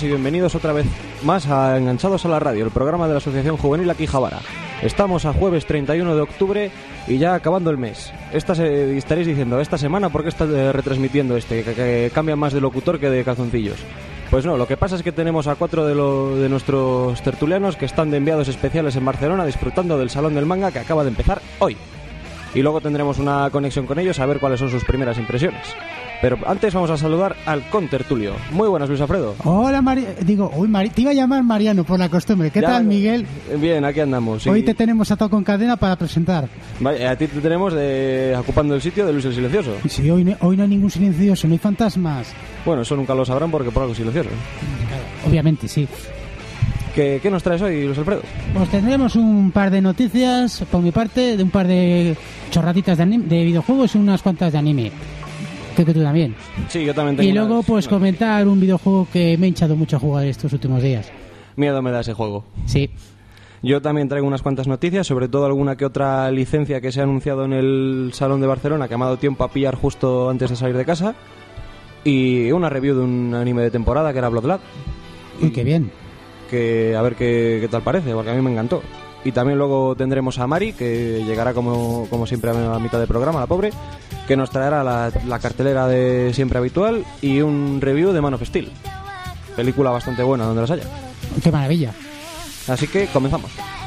todos y bienvenidos otra vez más a Enganchados a la Radio, el programa de la Asociación Juvenil Aquijabara. Estamos a jueves 31 de octubre y ya acabando el mes. Estaréis diciendo, esta semana, ¿por qué estás retransmitiendo que cambia más de locutor que de calzoncillos? Pues no, lo que pasa es que tenemos a 4 de nuestros tertulianos que están de enviados especiales en Barcelona disfrutando del Salón del Manga que acaba de empezar hoy. Y luego tendremos una conexión con ellos a ver cuáles son sus primeras impresiones. Pero antes vamos a saludar al contertulio. Muy buenas, Luis Alfredo. Hola, te iba a llamar Mariano por la costumbre. ¿Qué tal, Miguel? Bien, aquí andamos. Sí. Hoy te tenemos atado con cadena para presentar. Vale, a ti te tenemos ocupando el sitio de Luis el Silencioso. Sí, hoy no hay ningún silencioso, no hay fantasmas. Bueno, eso nunca lo sabrán porque por algo silencioso. Obviamente, sí. ¿Qué nos traes hoy, Luis Alfredo? Pues tendremos un par de noticias, por mi parte, de un par de chorraditas de videojuegos y unas cuantas de anime. Creo que tú también. Sí, yo también tengo. Y luego, pues, comentar un videojuego que me he hinchado mucho a jugar estos últimos días. Miedo me da ese juego. Sí. Yo también traigo unas cuantas noticias, sobre todo alguna que otra licencia que se ha anunciado en el Salón de Barcelona, que me ha dado tiempo a pillar justo antes de salir de casa. Y una review de un anime de temporada que era Blood Lab. Uy, qué bien. Que a ver qué tal parece, porque a mí me encantó. Y también luego tendremos a Mari, que llegará como siempre a mitad de programa, la pobre, que nos traerá la cartelera de siempre habitual y un review de Man of Steel. Película bastante buena donde las haya. ¡Qué maravilla! Así que comenzamos.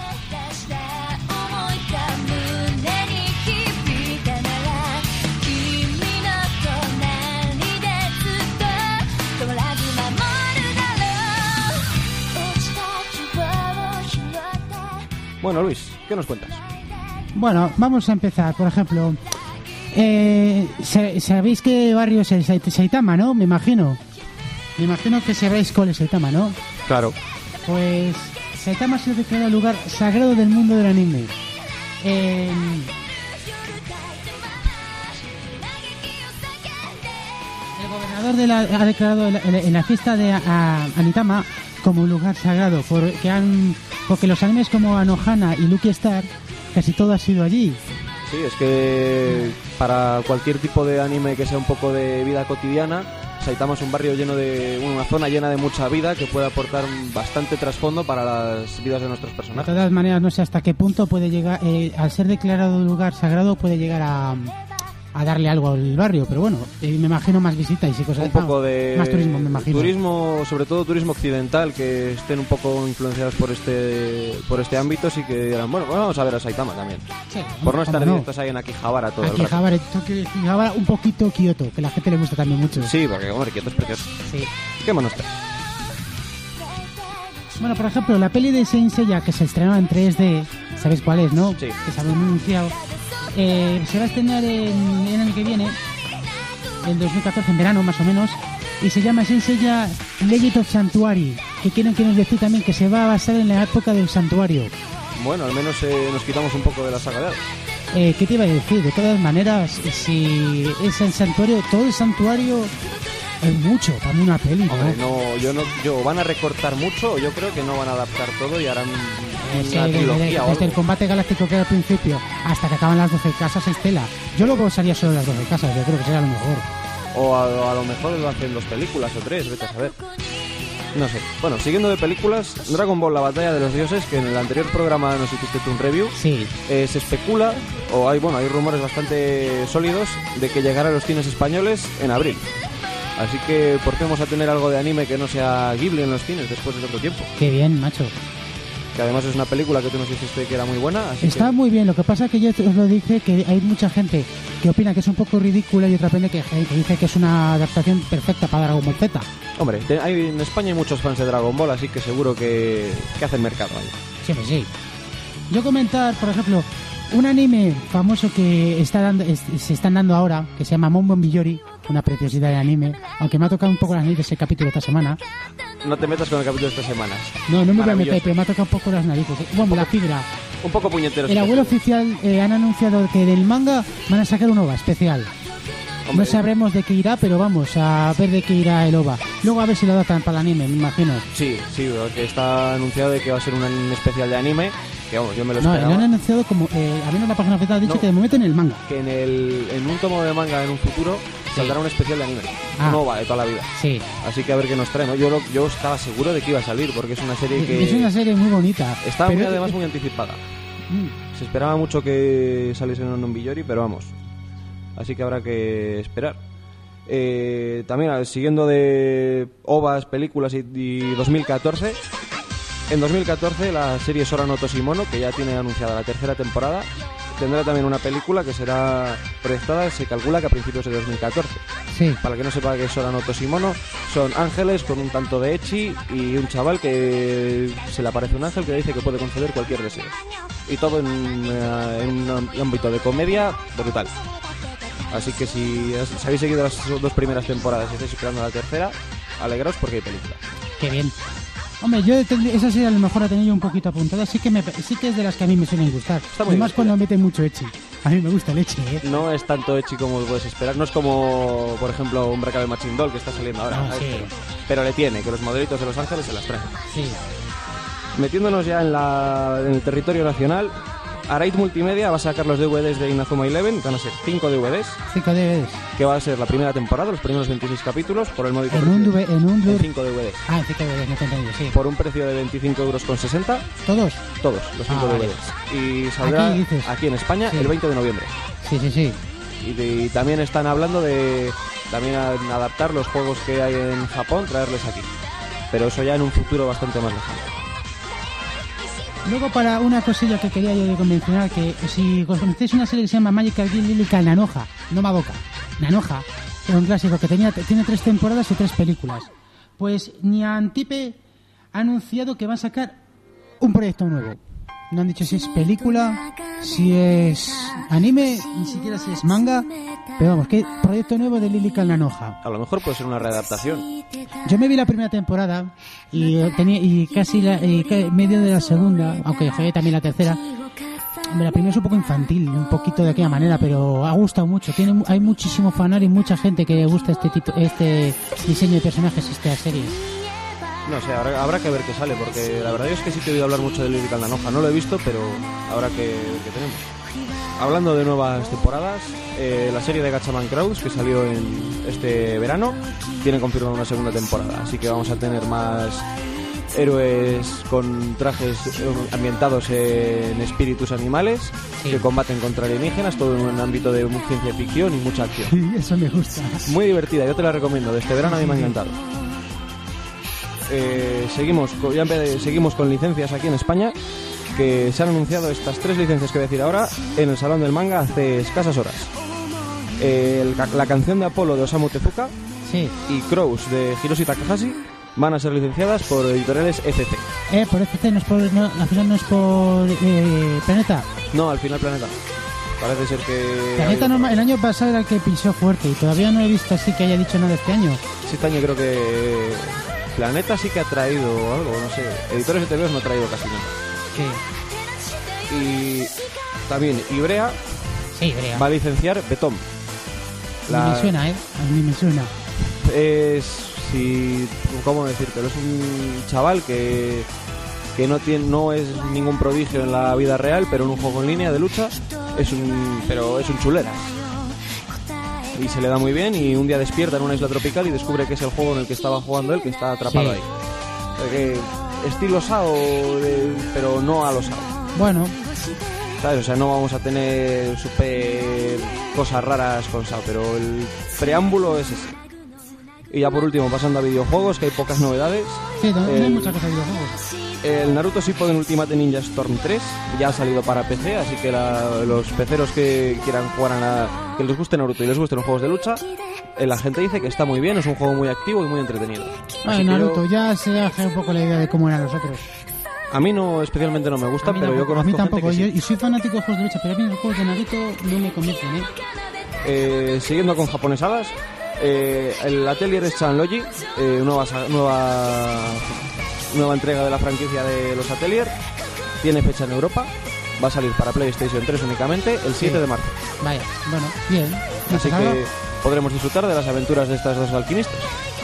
Bueno, Luis, ¿qué nos cuentas? Bueno, vamos a empezar. Por ejemplo, ¿sabéis qué barrio es el Saitama, no? Me imagino que sabéis cuál es Saitama, ¿no? Claro. Pues Saitama ha sido declarado lugar sagrado del mundo del anime. El gobernador ha declarado en la fiesta de Anitama como un lugar sagrado porque los animes como Anohana y Lucky Star casi todo ha sido allí. Sí, es que para cualquier tipo de anime que sea un poco de vida cotidiana, Saitama es un barrio una zona llena de mucha vida que puede aportar bastante trasfondo para las vidas de nuestros personajes. De todas maneras, no sé hasta qué punto puede llegar, al ser declarado lugar sagrado, puede llegar a darle algo al barrio, pero bueno, me imagino más visitas y cosas. Un poco de más turismo, me imagino. Turismo, sobre todo turismo occidental, que estén un poco influenciados por este ámbito, sí que dirán, bueno, pues vamos a ver a Saitama también. Sí, por no estar directos ahí en Akihabara todo el rato. Akihabara, un poquito Kioto, que a la gente le gusta también mucho. Sí, porque hombre, Kioto es precioso. Sí. ¿Qué más nos trae? Bueno, por ejemplo, la peli de Saint Seiya que se estrenó en 3D, ¿sabéis cuál es, no? Sí. Que se había anunciado. Se va a estrenar en el año que viene, en 2014, en verano más o menos, y se llama Saint Seiya Legend of Sanctuary, que quieren decir también que se va a basar en la época del santuario. Bueno, al menos nos quitamos un poco de la saga de Hades. ¿Qué te iba a decir? De todas maneras, si es el santuario, todo el santuario es mucho para mí una peli, ¿no? Hombre, yo van a recortar mucho, o yo creo que no van a adaptar todo y harán una trilogía o algo. Desde el combate galáctico que era al principio hasta que acaban las 12 casas es tela. Yo luego usaría solo las 12 casas, yo creo que sería lo mejor. O a lo mejor lo hacen 2 películas o 3, vete a saber. No sé. Bueno, siguiendo de películas, Dragon Ball, la batalla de los dioses, que en el anterior programa nos hiciste tú un review. Sí. Se especula, o hay rumores bastante sólidos de que llegará a los cines españoles en abril. Así que por fin vamos a tener algo de anime que no sea Ghibli en los cines después de tanto tiempo. Qué bien, macho. Que además es una película que tú nos dijiste que era muy buena. Está muy bien, lo que pasa es que yo os lo dije, que hay mucha gente que opina que es un poco ridícula y otra gente que dice que es una adaptación perfecta para Dragon Ball Z. Hombre, en España hay muchos fans de Dragon Ball, así que seguro que hacen mercado ahí. Sí, pues sí. Yo comentar, por ejemplo, un anime famoso que se están dando ahora, que se llama Momo Biyori, una preciosidad de anime, aunque me ha tocado un poco las narices el capítulo esta semana. No te metas con el capítulo de estas semanas. No me voy a meter, pero me ha tocado un poco las narices. Bueno, la fibra. Un poco puñetero. El abuelo oficial han anunciado que del manga van a sacar un OVA especial. Hombre, no sabremos de qué irá, pero vamos a ver de qué irá el OVA. Luego a ver si lo adaptan para el anime, me imagino. Sí, porque está anunciado de que va a ser un especial de anime, que vamos, yo me lo No, esperaba. lo han anunciado como... habiendo la página oficial ha dicho No. que de momento en el manga. Que en un tomo de manga en un futuro saldrá un especial de anime. Ah. Un OVA de toda la vida. Sí. Así que a ver qué nos trae, ¿no? Yo estaba seguro de que iba a salir, porque es una serie que... Es una serie muy bonita. Estaba pero- además muy anticipada. Mm. Se esperaba mucho que saliese en un Billori, pero vamos. Así que habrá que esperar. También, siguiendo de OVAs, películas y 2014... En 2014 la serie Sora no Toshimono, que ya tiene anunciada la tercera temporada, tendrá también una película que será proyectada, se calcula que a principios de 2014. Sí. Para que no sepa qué es Sora no Toshimono, son ángeles con un tanto de ecchi y un chaval que se le aparece un ángel que dice que puede conceder cualquier deseo. Y todo en un ámbito de comedia brutal. Así que si habéis seguido las dos primeras temporadas y estáis esperando la tercera, alegraos porque hay película. Qué bien. Hombre, esa serie a lo mejor la tenía yo un poquito apuntada. Sí que es de las que a mí me suelen gustar. Está muy Además divertida. cuando meten mucho ecchi. A mí me gusta el ecchi, ¿eh? No es tanto ecchi como lo puedes esperar. No es como, por ejemplo, un Breakable Machine Doll que está saliendo ahora. Ah, ¿sabes? sí. Pero le tiene, que los modelitos de Los Ángeles se las traen. Sí. Metiéndonos ya en el territorio nacional, Arait Multimedia va a sacar los DVDs de Inazuma Eleven. Van a ser 5 DVDs, 5 DVDs. que va a ser la primera temporada, los primeros 26 capítulos, por el módico En un precio en un de DVD. 5 DVDs. Ah, en 5 DVDs, no te he entendido, sí. Por un precio de 25,60 €, ¿Todos? todos, los 5 Ah, vale. DVDs. Y saldrá Aquí dices. aquí en España Sí. el 20 de noviembre. Sí. Y también están hablando de adaptar los juegos que hay en Japón, traerles aquí. Pero eso ya en un futuro bastante más lejano. Luego para una cosilla que quería yo mencionar, que si os conocéis una serie que se llama Magical Girl Lyrical Nanoha, no Madoka, Nanoha, era un clásico que tiene 3 temporadas y 3 películas. Pues Niantipe ha anunciado que va a sacar un proyecto nuevo. No han dicho si es película, si es anime, ni siquiera si es manga, pero vamos, que proyecto nuevo de Lyrical Nanoha. A lo mejor puede ser una readaptación. Yo me vi la primera temporada y casi medio de la segunda, aunque jugué también la tercera. La primera es un poco infantil, un poquito de aquella manera, pero ha gustado mucho. Hay muchísimo fanar y mucha gente que le gusta este diseño de personajes, esta serie. No sé, habrá que ver qué sale, porque la verdad es que sí te he oído hablar mucho de Lyrical Nanoha. No lo he visto, pero habrá que ver qué tenemos. Hablando de nuevas temporadas, la serie de Gatchaman Crowds, que salió en este verano, tiene confirmada una segunda temporada. Así que vamos a tener más héroes con trajes ambientados en espíritus animales, Sí. que combaten contra alienígenas, todo en un ámbito de ciencia ficción y mucha acción. Eso me gusta. Muy divertida, yo te la recomiendo. De este verano a mí me ha encantado. Seguimos con licencias aquí en España, que se han anunciado estas 3 licencias que voy a decir ahora en el Salón del Manga hace escasas horas. La canción de Apolo de Osamu Tezuka Sí. y Crows de Hiroshi Takahashi van a ser licenciadas por editoriales ECC. Por ECC no es por... No, al final no es por Planeta. No, al final Planeta. Parece ser que... Planeta no, el año pasado era el que pisó fuerte y todavía no he visto así que haya dicho nada este año. Sí, este año creo que Planeta sí que ha traído algo, no sé. Editores de TVOs no ha traído casi nada. Sí. Y también Ibrea Sí, Brea. va a licenciar Betom. A mí me suena, A mí me suena. ¿Cómo decírtelo? Es un chaval que no es ningún prodigio en la vida real, pero en un juego en línea de lucha es un chulera. Y se le da muy bien, y un día despierta en una isla tropical y descubre que es el juego en el que estaba jugando él, que está atrapado Sí. ahí. Estilo SAO, pero no a lo SAO. Bueno, ¿Sabes? O sea, no vamos a tener super cosas raras con SAO, pero el preámbulo es ese. Y ya por último, pasando a videojuegos, que hay pocas novedades. sí, no hay muchas cosas de videojuegos. El Naruto Shippuden Ultimate Ninja Storm 3 ya ha salido para PC, así que los peceros que quieran jugar que les guste Naruto y les gusten los juegos de lucha, la gente dice que está muy bien, es un juego muy activo y muy entretenido. Así que Naruto, ya se hace un poco la idea de cómo eran los otros. a mí no, especialmente no me gusta, A mí pero yo tampoco, conozco a mí tampoco. gente que sí. Y soy fanático de juegos de lucha, pero a mí los juegos de Naruto no me convencen, Siguiendo con japonesadas, el Atelier es Chanlogi, nueva entrega de la franquicia de los Atelier, tiene fecha en Europa, va a salir para PlayStation 3 únicamente el 7 de marzo. Vaya, bueno, bien. ¿No Así se acaba? que podremos disfrutar de las aventuras de estas dos alquimistas.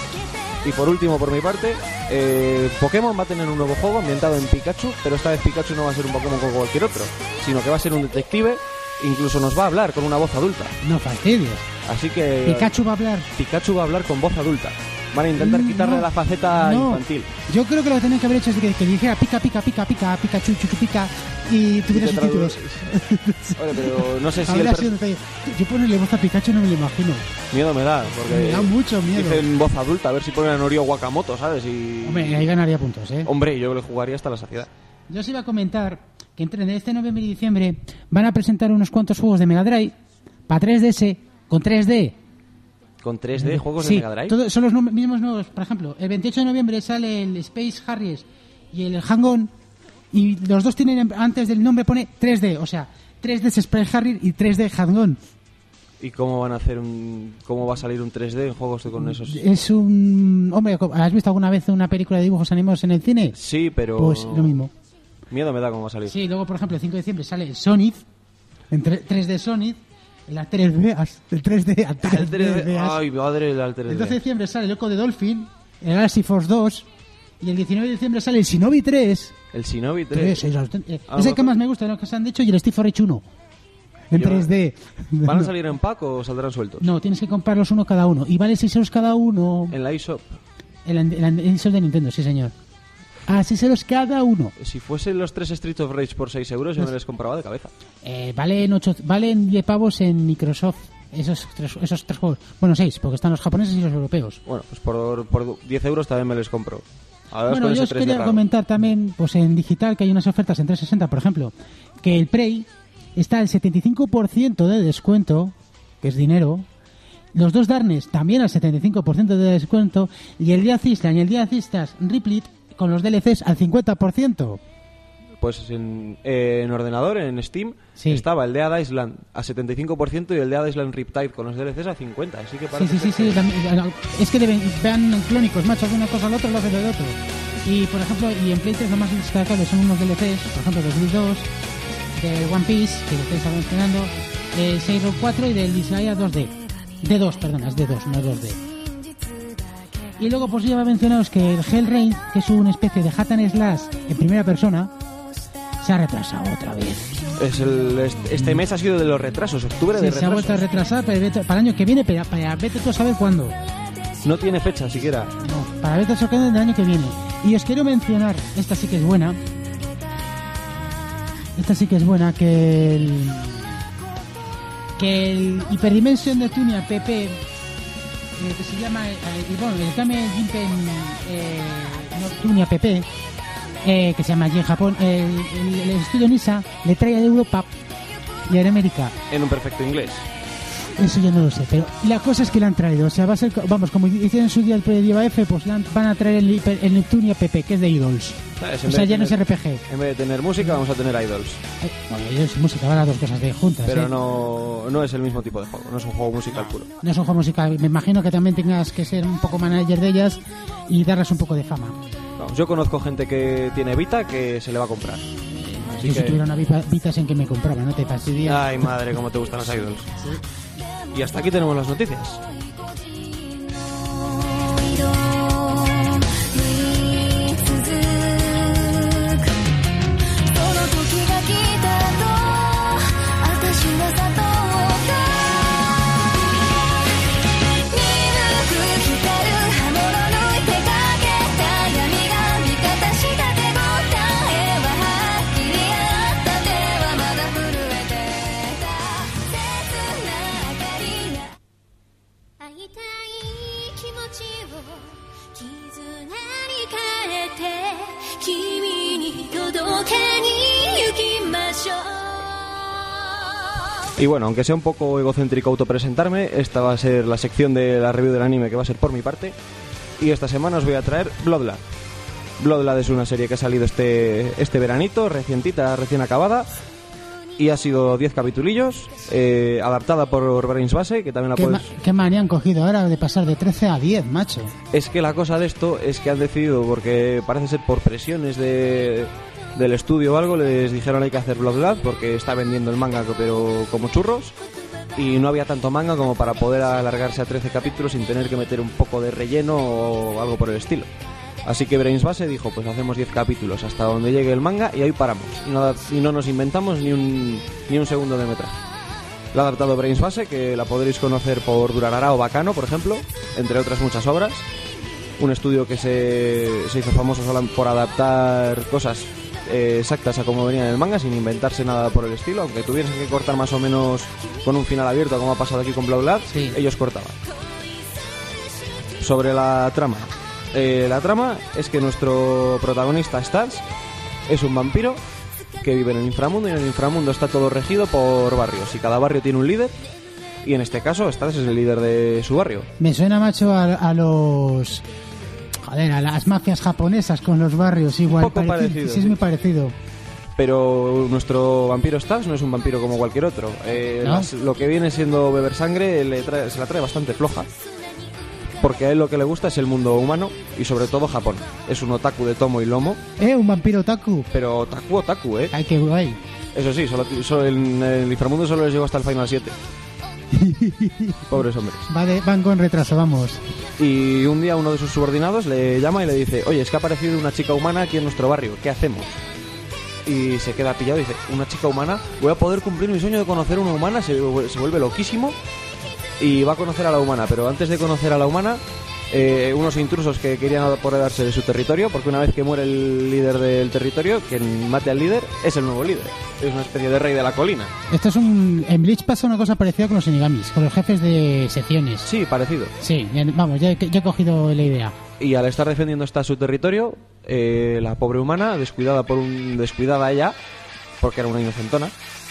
Y por último, por mi parte, Pokémon va a tener un nuevo juego ambientado en Pikachu, pero esta vez Pikachu no va a ser un Pokémon como cualquier otro, sino que va a ser un detective, incluso nos va a hablar con una voz adulta. No fastidies. Así que Pikachu va a hablar. Pikachu va a hablar con voz adulta. Van a intentar quitarle la faceta infantil. Yo creo que lo que tenían que haber hecho es que dijera pica, pica, pica, pica, Pikachu, chuchu, pica, y tuviera subtítulos. Oye, pero no sé si yo ponerle voz a Pikachu no me lo imagino. Miedo me da, porque me da mucho miedo. Dicen voz adulta, a ver si ponen a Norio Wakamoto, ¿sabes? Y... Hombre, ahí ganaría puntos, ¿eh? Hombre, yo le jugaría hasta la saciedad. Yo os iba a comentar que entre este noviembre y diciembre van a presentar unos cuantos juegos de Mega Drive para 3DS con 3D. ¿Con 3D juegos sí, de Mega Drive? Todos son los mismos nuevos. Por ejemplo, el 28 de noviembre sale el Space Harriers y el Hang-On, y los dos tienen, antes del nombre pone 3D, o sea, 3D Space Harrier y 3D Hang-On. ¿Y cómo van a hacer cómo va a salir un 3D en juegos con esos? Es un... Hombre, ¿has visto alguna vez una película de dibujos animados en el cine? Sí, pero... Pues lo mismo. Miedo me da cómo va a salir. Sí, luego, por ejemplo, el 5 de diciembre sale el Sonic, en 3D Sonic, el Altered Beast, el 3D Altered Beast. Ay, madre, el Altered Beast. El 12 de diciembre sale el Echo de Dolphin, el Galaxy Force 2, y el 19 de diciembre sale el Shinobi 3. El Shinobi 3. Es el que más me gusta de lo que se han dicho, y el Steve Forage 1. En 3D. ¿Van a salir en pack o saldrán sueltos? No, tienes que comprarlos uno cada uno. Y vale 6 euros cada uno. ¿En la eShop? En la eShop de Nintendo, sí señor. A 6 euros cada uno. Si fuesen los 3 Street of Rage por 6 euros, yo me les compraba de cabeza. Valen 10 pavos en Microsoft. Esos tres juegos. Bueno, 6, porque están los japoneses y los europeos. Bueno, pues por 10 euros también me les compro. Bueno, yo os quería comentar también, pues en digital, que hay unas ofertas en 360, por ejemplo, que el Prey está al 75% de descuento, que es dinero. Los dos Darkness también al 75% de descuento. Y el Death Island y el Death Island Replete con los DLCs al 50%. Pues en ordenador, en Steam, sí, estaba el Dead Island a 75% y el Dead Island Riptide con los DLCs a 50%. Así que parece sí. Es que vean clónicos, macho, de una cosa al otro, lo hacen del otro. Y, por ejemplo, y en Play 3 lo más destacable son unos DLCs, por ejemplo, del Blue 2, de One Piece, que lo estáis mencionando, de Sailor 4 y del Disgaea 2D. D2, perdona, es D2, no 2D. Y luego, pues ya va a mencionaros que el Hellrain, que es una especie de Hack and Slash en primera persona, se ha retrasado otra vez. Este mes ha sido de los retrasos, octubre de retrasos. Se ha vuelto a retrasar para el año que viene, para vete tú a saber cuándo. No tiene fecha siquiera. No, para vete a saber del año que viene. Y os quiero mencionar, esta sí que es buena, que el Hyperdimension de Tunia PP, que se llama el Kame Jinpen Tunia PP, que se llama allí en Japón, el estudio NISA le trae de Europa y a América en un perfecto inglés. Eso yo no lo sé, pero la cosa es que la han traído. O sea, va a ser, vamos, como hicieron en su día el Prediva F, pues van a traer el Neptunia PP, que es de Idols. O sea, ya no es RPG. En vez de tener música, vamos a tener Idols. Bueno, Idols y música van las dos cosas de juntas. Pero no es el mismo tipo de juego, no es un juego musical puro. No es un juego musical. Me imagino que también tengas que ser un poco manager de ellas y darles un poco de fama. Vamos, yo conozco gente que tiene Vita que se le va a comprar. Yo si tuviera una Vita en que me compraba, no te fastidies. Ay, madre, cómo te gustan los Idols. ¿Sí? Y hasta aquí tenemos las noticias. Y bueno, aunque sea un poco egocéntrico autopresentarme, esta va a ser la sección de la review del anime que va a ser por mi parte. Y esta semana os voy a traer Bloodlad. Bloodlad es una serie que ha salido este veranito, recién acabada. Y ha sido 10 capitulillos, adaptada por Brains Base, que también la puedes... ¿Qué manía han cogido ahora de pasar de 13 a 10, macho? Es que la cosa de esto es que han decidido, porque parece ser por presiones del estudio o algo, les dijeron hay que hacer Bloodlad porque está vendiendo el manga pero como churros, y no había tanto manga como para poder alargarse a 13 capítulos sin tener que meter un poco de relleno o algo por el estilo. Así que Brains Base dijo, pues hacemos 10 capítulos hasta donde llegue el manga y ahí paramos. Y no nos inventamos ni un segundo de metraje. La ha adaptado Brains Base, que la podréis conocer por Durarara o Bacano, por ejemplo, entre otras muchas obras. Un estudio que se hizo famoso solo por adaptar cosas exactas a como venían en el manga, sin inventarse nada por el estilo, aunque tuviesen que cortar más o menos con un final abierto, como ha pasado aquí con Blau Lab, sí. Ellos cortaban. Sobre la trama. La trama es que nuestro protagonista Stars es un vampiro que vive en el inframundo, y en el inframundo está todo regido por barrios y cada barrio tiene un líder, y en este caso Stars es el líder de su barrio. Me suena, macho, a los... Joder, a las mafias japonesas con los barrios igual. Un poco parecido. Sí, es muy parecido. Pero nuestro vampiro Stars no es un vampiro como cualquier otro. ¿No? Lo que viene siendo beber sangre se la trae bastante floja. Porque a él lo que le gusta es el mundo humano y sobre todo Japón. Es un otaku de tomo y lomo. Un vampiro otaku. Pero otaku, Ay, qué guay. Eso sí, solo en el inframundo solo les llegó hasta el Final 7. Pobres hombres. Van con retraso, vamos. Y un día uno de sus subordinados le llama y le dice, oye, es que ha aparecido una chica humana aquí en nuestro barrio, ¿qué hacemos? Y se queda pillado y dice, ¿una chica humana? Voy a poder cumplir mi sueño de conocer una humana. Se vuelve loquísimo y va a conocer a la humana, pero antes de conocer a la humana, unos intrusos que querían apoderarse de su territorio, porque una vez que muere el líder del territorio, quien mate al líder es el nuevo líder. Es una especie de rey de la colina. Esto es en Bleach pasa una cosa parecida con los Shinigamis, con los jefes de secciones. Sí, parecido. Sí, vamos, ya he cogido la idea. Y al estar defendiendo su territorio, la pobre humana, descuidada ella, porque era una inocentona,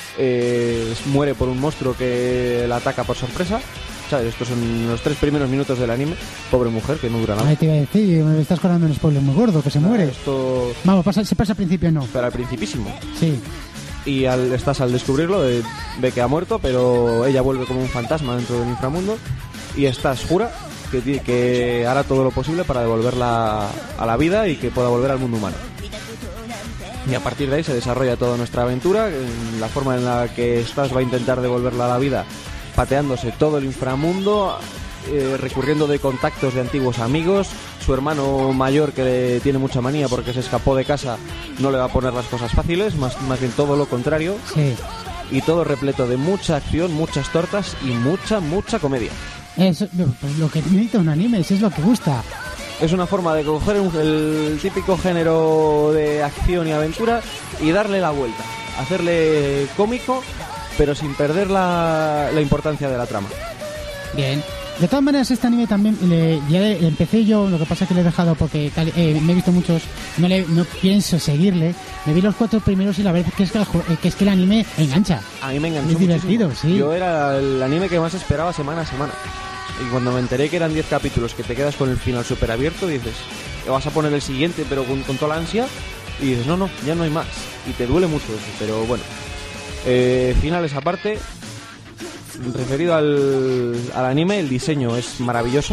muere por un monstruo que la ataca por sorpresa. ¿Sabes? Estos son los 3 primeros minutos del anime. Pobre mujer, que no dura nada. Ay, te iba a decir, me estás colando un spoiler muy gordo, que se muere. Esto... Vamos, se pasa al principio, no. Pero al principísimo. Sí. Y al descubrirlo, ve que ha muerto, pero ella vuelve como un fantasma dentro del inframundo. Y Stas jura que hará todo lo posible para devolverla a la vida y que pueda volver al mundo humano. Y a partir de ahí se desarrolla toda nuestra aventura, en la forma en la que Stas va a intentar devolverla a la vida, pateándose todo el inframundo, recurriendo de contactos de antiguos amigos. Su hermano mayor, que le tiene mucha manía porque se escapó de casa, no le va a poner las cosas fáciles, más bien todo lo contrario. Sí. Y todo repleto de mucha acción, muchas tortas y mucha comedia. Eso, pues lo que necesita un anime, eso es lo que gusta. Es una forma de coger el típico género de acción y aventura y darle la vuelta, hacerle cómico, pero sin perder la importancia de la trama. Bien. De todas maneras, este anime también ya empecé yo, lo que pasa es que le he dejado porque me he visto muchos, no pienso seguirle. Me vi los 4 primeros y la verdad es que el anime engancha. A mí me enganchó. Es divertido, muchísimo. Sí. Yo era el anime que más esperaba semana a semana. Y cuando me enteré que eran 10 capítulos, que te quedas con el final súper abierto, dices, vas a poner el siguiente, pero con toda la ansia, y dices, no, ya no hay más. Y te duele mucho eso, pero bueno. Finales aparte, referido al anime, el diseño es maravilloso,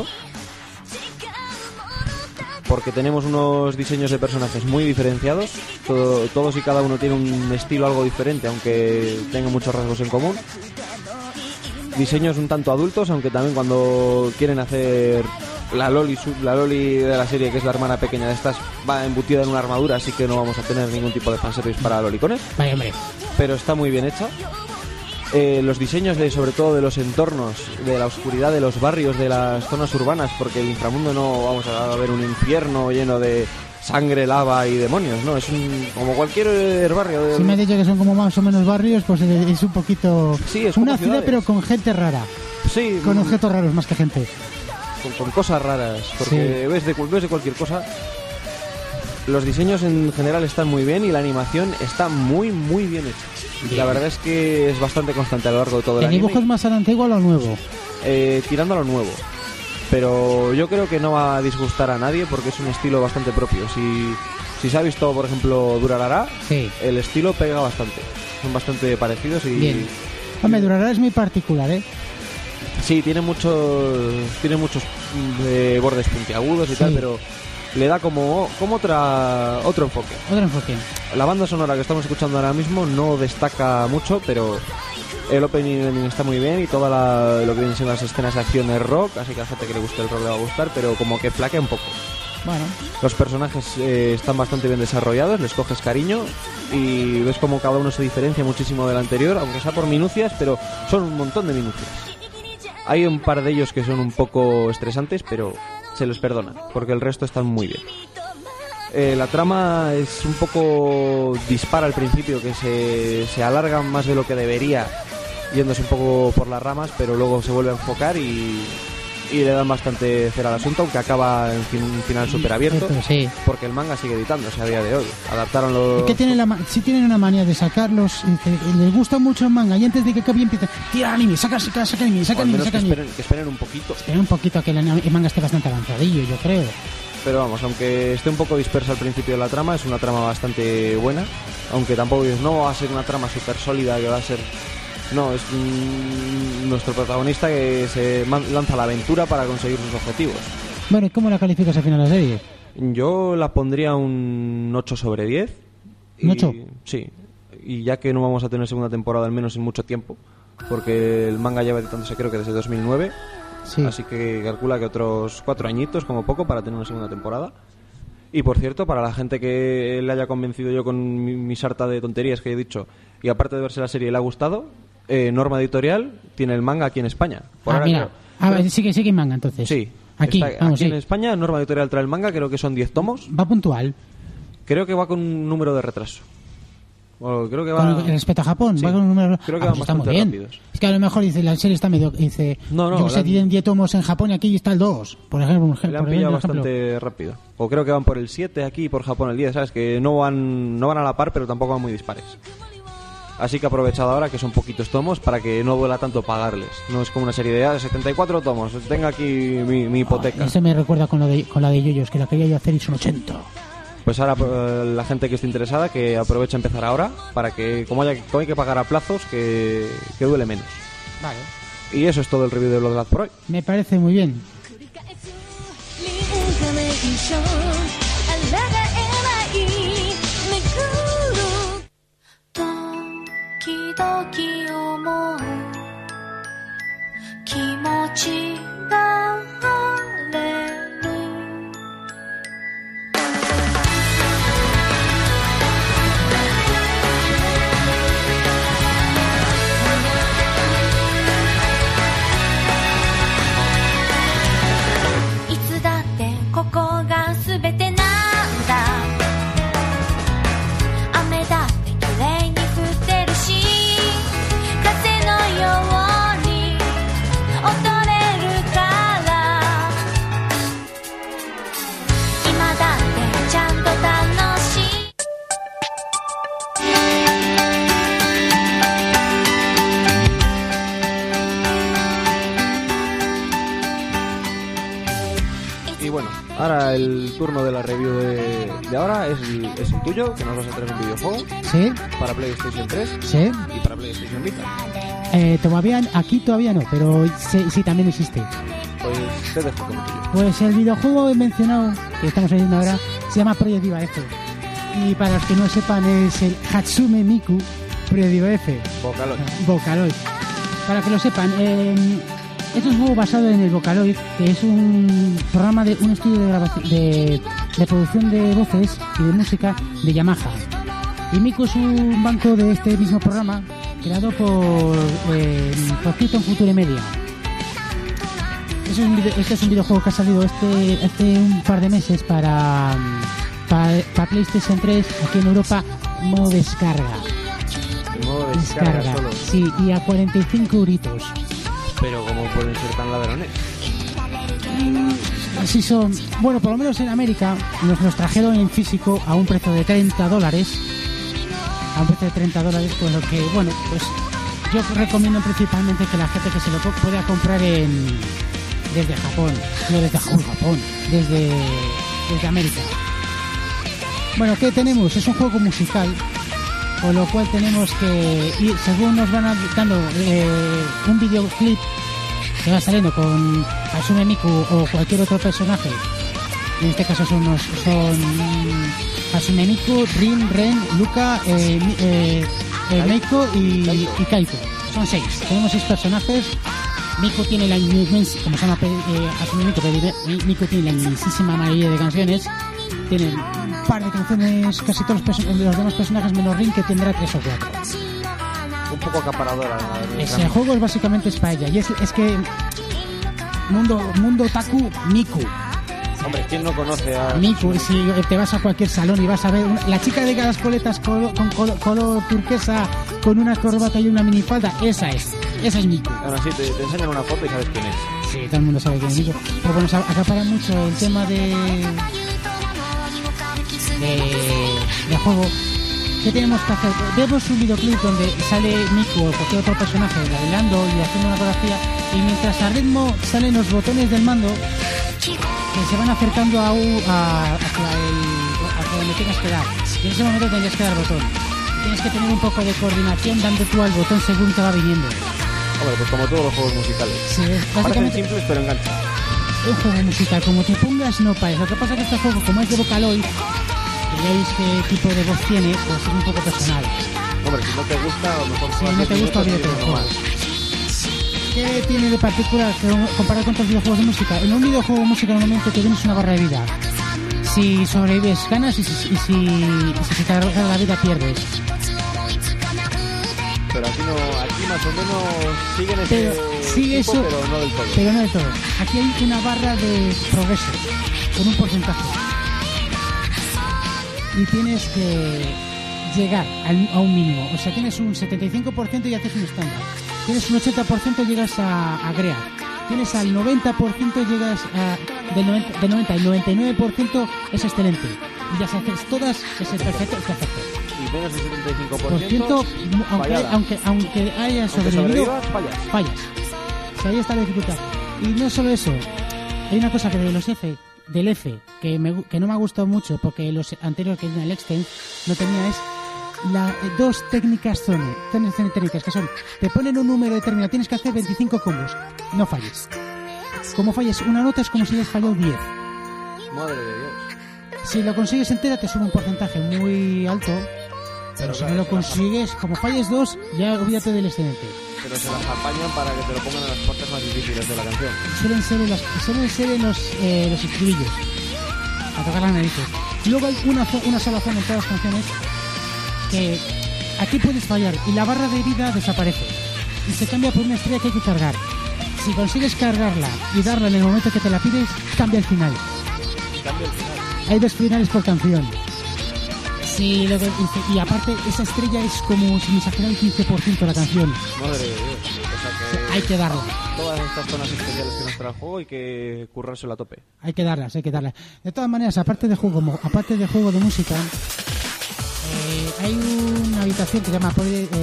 porque tenemos unos diseños de personajes muy diferenciados. Todos y cada uno tiene un estilo algo diferente, aunque tenga muchos rasgos en común. Diseños un tanto adultos, aunque también cuando quieren hacer la Loli de la serie, que es la hermana pequeña de estas, va embutida en una armadura, así que no vamos a tener ningún tipo de fanservice para lolicones. Vaya, hombre. Pero está muy bien hecha. Los diseños sobre todo de los entornos, de la oscuridad de los barrios, de las zonas urbanas, porque el inframundo no vamos a ver un infierno lleno de sangre, lava y demonios, ¿no? Es como cualquier barrio. Si me has dicho que son como más o menos barrios, pues es un poquito... Sí, es una como ciudad, ciudades, pero con gente rara. Sí. Con objetos raros más que gente. Con cosas raras, porque sí. ves de cualquier cosa. Los diseños en general están muy bien y la animación está muy bien hecha. Bien. La verdad es que es bastante constante a lo largo de todo el anime. ¿El dibujo es más al antiguo o a lo nuevo? Tirando a lo nuevo. Pero yo creo que no va a disgustar a nadie porque es un estilo bastante propio. Si se ha visto, por ejemplo, Durarara, sí. El estilo pega bastante. Son bastante parecidos y... Bien. Hombre, Durarara es muy particular, ¿eh? Sí, tiene muchos bordes puntiagudos y sí. Tal, pero le da como otro enfoque. Otro enfoque. La banda sonora que estamos escuchando ahora mismo no destaca mucho, pero El opening está muy bien y toda lo que vienen siendo las escenas de acción es rock, así que a la gente que le guste el rock le va a gustar, pero como que flaquea un poco. Bueno. Los personajes están bastante bien desarrollados, les coges cariño y ves como cada uno se diferencia muchísimo del anterior, aunque sea por minucias, pero son un montón de minucias. Hay un par de ellos que son un poco estresantes, pero se les perdona, porque el resto están muy bien. La trama es un poco dispara al principio, que se alarga más de lo que debería, yéndose un poco por las ramas, pero luego se vuelve a enfocar y le dan bastante cera al asunto, aunque acaba en un final súper abierto, sí. Porque el manga sigue editándose a día de hoy. Adaptaron los... Que sí tienen una manía de sacarlos, les gusta mucho el manga y antes de que acabe empiezan, tira anime, saca anime. Que esperen un poquito. Esperen un poquito a que el manga esté bastante avanzadillo, yo creo. Pero vamos, aunque esté un poco dispersa al principio de la trama, es una trama bastante buena, aunque tampoco no va a ser una trama súper sólida que va a ser... No, es nuestro protagonista que se lanza a la aventura para conseguir sus objetivos. Bueno, ¿y cómo la calificas al final de la serie? Yo la pondría un 8 sobre 10. ¿Un 8? Sí, y ya que no vamos a tener segunda temporada al menos en mucho tiempo, porque el manga lleva editándose creo que desde 2009, sí. Así que calcula que otros 4 añitos como poco para tener una segunda temporada. Y por cierto, para la gente que le haya convencido yo con mi sarta de tonterías que he dicho, y aparte de verse la serie le ha gustado, Norma Editorial tiene el manga aquí en España. Mira. Sigue en manga entonces. Sí. Aquí en España Norma Editorial trae el manga, creo que son 10 tomos. ¿Va puntual? Creo que va con un número de retraso. Creo que va... Con respecto a Japón, sí. Va con un número... Creo que van bastante rápidos. Es que a lo mejor dice la serie está medio... Dice, yo sé, tienen 10 tomos en Japón y aquí está el 2. Por ejemplo. Le han pillado bastante rápido. O creo que van por el 7 aquí y por Japón el 10, ¿sabes? Que no van a la par, pero tampoco van muy dispares. Así que aprovechad ahora que son poquitos tomos para que no duela tanto pagarles. No es como una serie de 74 tomos. Tenga aquí mi hipoteca. Eso me recuerda con la de Yoyos, que la quería yo hacer y son 80. Pues ahora la gente que esté interesada que aproveche a empezar ahora para que como hay que pagar a plazos que duele menos. Vale. Y eso es todo el review de Blood por hoy. Me parece muy bien. Ahora el turno de la review de ahora es el tuyo, que nos vas a traer un videojuego. Sí. Para PlayStation 3. Sí. Y para PlayStation Vita. Aquí todavía no, pero sí también existe. Pues te dejo como tuyo. Pues el videojuego mencionado, que estamos viendo ahora, se llama Project Diva F. Y para los que no sepan, es el Hatsume Miku Project Diva F. Vocaloid. Para que lo sepan, es un juego basado en el Vocaloid, que es un programa de un estudio de grabación, de producción de voces y de música de Yamaha. Y Miku es un banco de este mismo programa creado por Keaton Future Media. Este es un videojuego que ha salido hace un par de meses para PlayStation 3 aquí en Europa, modo descarga. Modo descarga solo. Sí, y a 45 euritos. Pero ¿cómo pueden ser tan ladrones? Así son. Bueno, por lo menos en América nos trajeron en físico a un precio de $30. A un precio de $30, con lo que, bueno, pues yo recomiendo principalmente que la gente que se lo pueda comprar desde Japón. No desde Japón, desde América. Bueno, ¿qué tenemos? Es un juego musical, con lo cual tenemos que ir, según nos van dando un videoclip que va saliendo con Hatsume Miku o cualquier otro personaje. En este caso son Hatsume Miku, Rin, Luca, Meiko y Kaito. Son 6. Tenemos 6 personajes. Miku tiene la inmensa, como se llama Miku tiene la inmensísima mayoría de canciones. Tiene un par de canciones, casi todos los demás personajes menos Rin, que tendrá 3 o 4. Un poco acaparadora. Ese juego es básicamente es para ella. Y es que mundo otaku, Miku. Hombre, ¿quién no conoce a Miku? Y si te vas a cualquier salón y vas a ver la chica de las coletas con color turquesa, con una corbata y una minifalda, esa es Miku. Ahora sí, te enseñan una foto y sabes quién es. Sí, todo el mundo sabe quién es Miku. Pero bueno, acapara mucho el tema de juego. ¿Qué tenemos que hacer? Vemos un videoclip donde sale Miku o cualquier otro personaje bailando y haciendo una coreografía, y mientras al ritmo salen los botones del mando que se van acercando hacia donde tengas que dar. Y en ese momento tendrías que dar botón. Tienes que tener un poco de coordinación dando tú al botón según te va viniendo. Hombre, pues como todos los juegos musicales. Sí, parecen simples pero enganchan. Un juego musical, como te pongas no pares. Lo que pasa es que este juego, como es de Vocaloid, que ya veis qué tipo de voz tiene, pues es un poco personal. Hombre, si no te gusta, a lo mejor... Si no te gusta, olvídate del juego. ¿Qué tiene de particular comparado con otros videojuegos de música? En un videojuego de música normalmente te tienes una barra de vida. Si sobrevives, ganas, y si se te alarga la vida, pierdes. Pero aquí no, aquí más o menos siguen ese sigue tipo, eso, pero no del todo. Pero no del todo. Aquí hay una barra de progreso, con un porcentaje. Y tienes que llegar a un mínimo. O sea, tienes un 75% y haces un estándar. Tienes un 80% llegas a Great. Tienes al 90% llegas a... Del 90 al 99% es excelente. Y ya si haces todas, es el perfecto, es perfecto. Y menos del 75%, aunque hayas sobrevivido, fallas. O sea, ahí está la dificultad. Y no solo eso. Hay una cosa que del F, que no me ha gustado mucho, porque los anteriores que tenía el Extend no tenía, es dos técnicas técnicas que son: te ponen un número determinado, tienes que hacer 25 combos, no falles. Como falles una nota es como si hubieras fallado 10. Madre de Dios. Si lo consigues entera te sube un porcentaje muy alto, pero si no lo consigues, como falles 2, ya olvídate del excedente. Pero se las apañan para que te lo pongan en las partes más difíciles de la canción. Suelen ser en los estribillos, a tocar las narices. Luego hay una sola zona en todas las canciones que aquí puedes fallar y la barra de vida desaparece y se cambia por una estrella que hay que cargar. Si consigues cargarla y darla en el momento que te la pides, cambia el final. Hay 2 finales por canción. Y aparte esa estrella es como si me exagerara el 15% de la canción. Madre de Dios. O sea que hay que darla. Todas estas zonas especiales que nos trae el juego hay que currárselo a tope. Hay que darlas. De todas maneras, aparte de juego de música, hay una habitación que se llama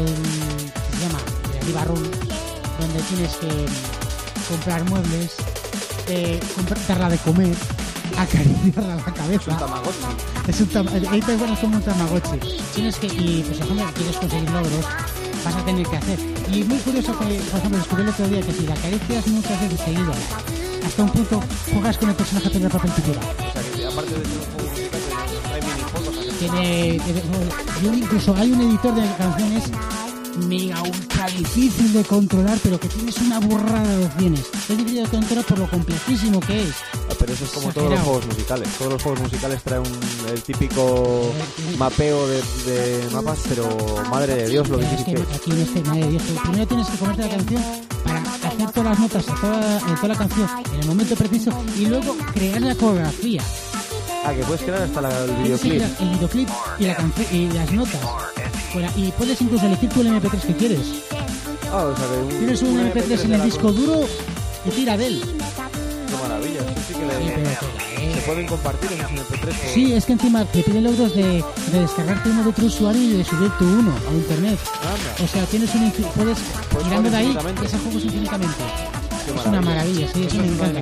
Arriba Room, donde tienes que comprar muebles, darla de comer, acariciarla la cabeza. Es un Tamagotchi. Ahí te pones como un Tamagotchi. Y pues ejemplo, quieres conseguir logros, vas a tener que hacer. Y muy curioso que, por ejemplo, descubrí el otro día que si la acaricias muchas veces seguidas, hasta un punto juegas con el personaje de papel pintura. O sea que aparte de ser un juego musical, hay minifotos. Incluso hay un editor de canciones mega ultra difícil de controlar, pero que tienes una burrada de opciones. Es difícil de controlar por lo complejísimo que es. Pero eso es como todos los juegos musicales. Todos los juegos musicales traen el típico mapeo de mapas, pero madre de Dios lo difícil que es. Aquí en este, madre de Dios, primero tienes que comerte la canción para hacer todas las notas en toda la canción en el momento preciso y luego crear la coreografía. Que puedes crear hasta el videoclip. El videoclip y la canción y las notas. Y puedes incluso elegir tú el MP3 que quieres. O sea que tienes un MP3 en el disco duro y tira de él. Qué maravilla, eso sí que se pueden compartir esos MP3. Sí, es que encima te piden logros de descargarte uno de otro usuario y de subir tu uno a internet. O sea, puedes tirando de ahí esos juegos infinitamente. Es una maravilla, sí, eso me encanta.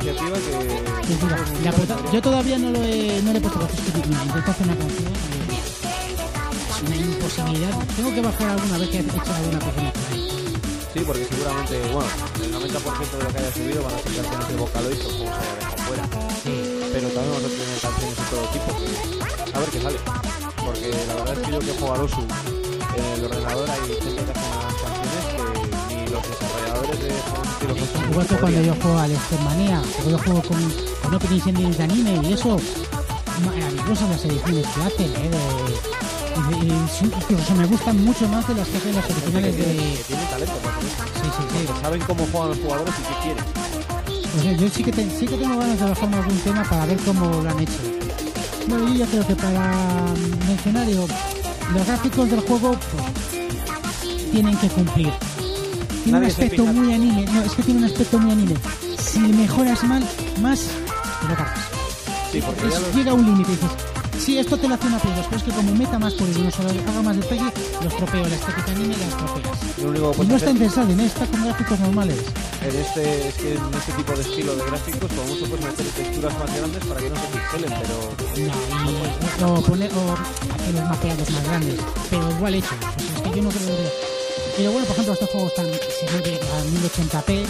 Yo todavía no le he puesto voz, es que intento hacer una canción. Una imposibilidad. Tengo que bajar alguna vez que he hecho alguna persona por ahí. Sí, porque seguramente, el 90% de lo que haya subido van a ser canciones de Vocaloid o juegos que haya dejado fuera. Sí. Pero también vamos a tener canciones de todo tipo. A ver qué sale. Porque la verdad es que yo que juego a Losu en el ordenador hay gente que hace unas canciones que ni estilo custom. Igual que cuando yo juego al Starmania, o yo juego con openings engines de anime y eso, maravillosas las ediciones que hacen, incluso me gustan mucho más de las que hacen las originales de... Que tienen talento, sí. Saben cómo juegan los jugadores y qué quieren. O sea, yo sí que tengo ganas de bajarme algún tema para ver cómo lo han hecho. Bueno, yo ya creo que para mencionar, los gráficos del juego pues, tienen que cumplir. Tiene un aspecto muy anime. No, es que tiene un aspecto muy anime. Si mejoras más, te lo cargas. Sí, porque llega a un límite y dices, sí, esto te lo hace una Play 2, pero es que como meta más polígonos o haga más detalle, lo estropeo, la estética anime la estropeas. Y no está interesado en está con gráficos normales. En este tipo de estilo de gráficos, como mucho puedes meter texturas más grandes para que no se pixelen, pero... No, o hacer los mapeados más grandes, pero igual hecho. O sea, es que yo no creo que... Pero bueno, por ejemplo, estos juegos se mueve a 1080p,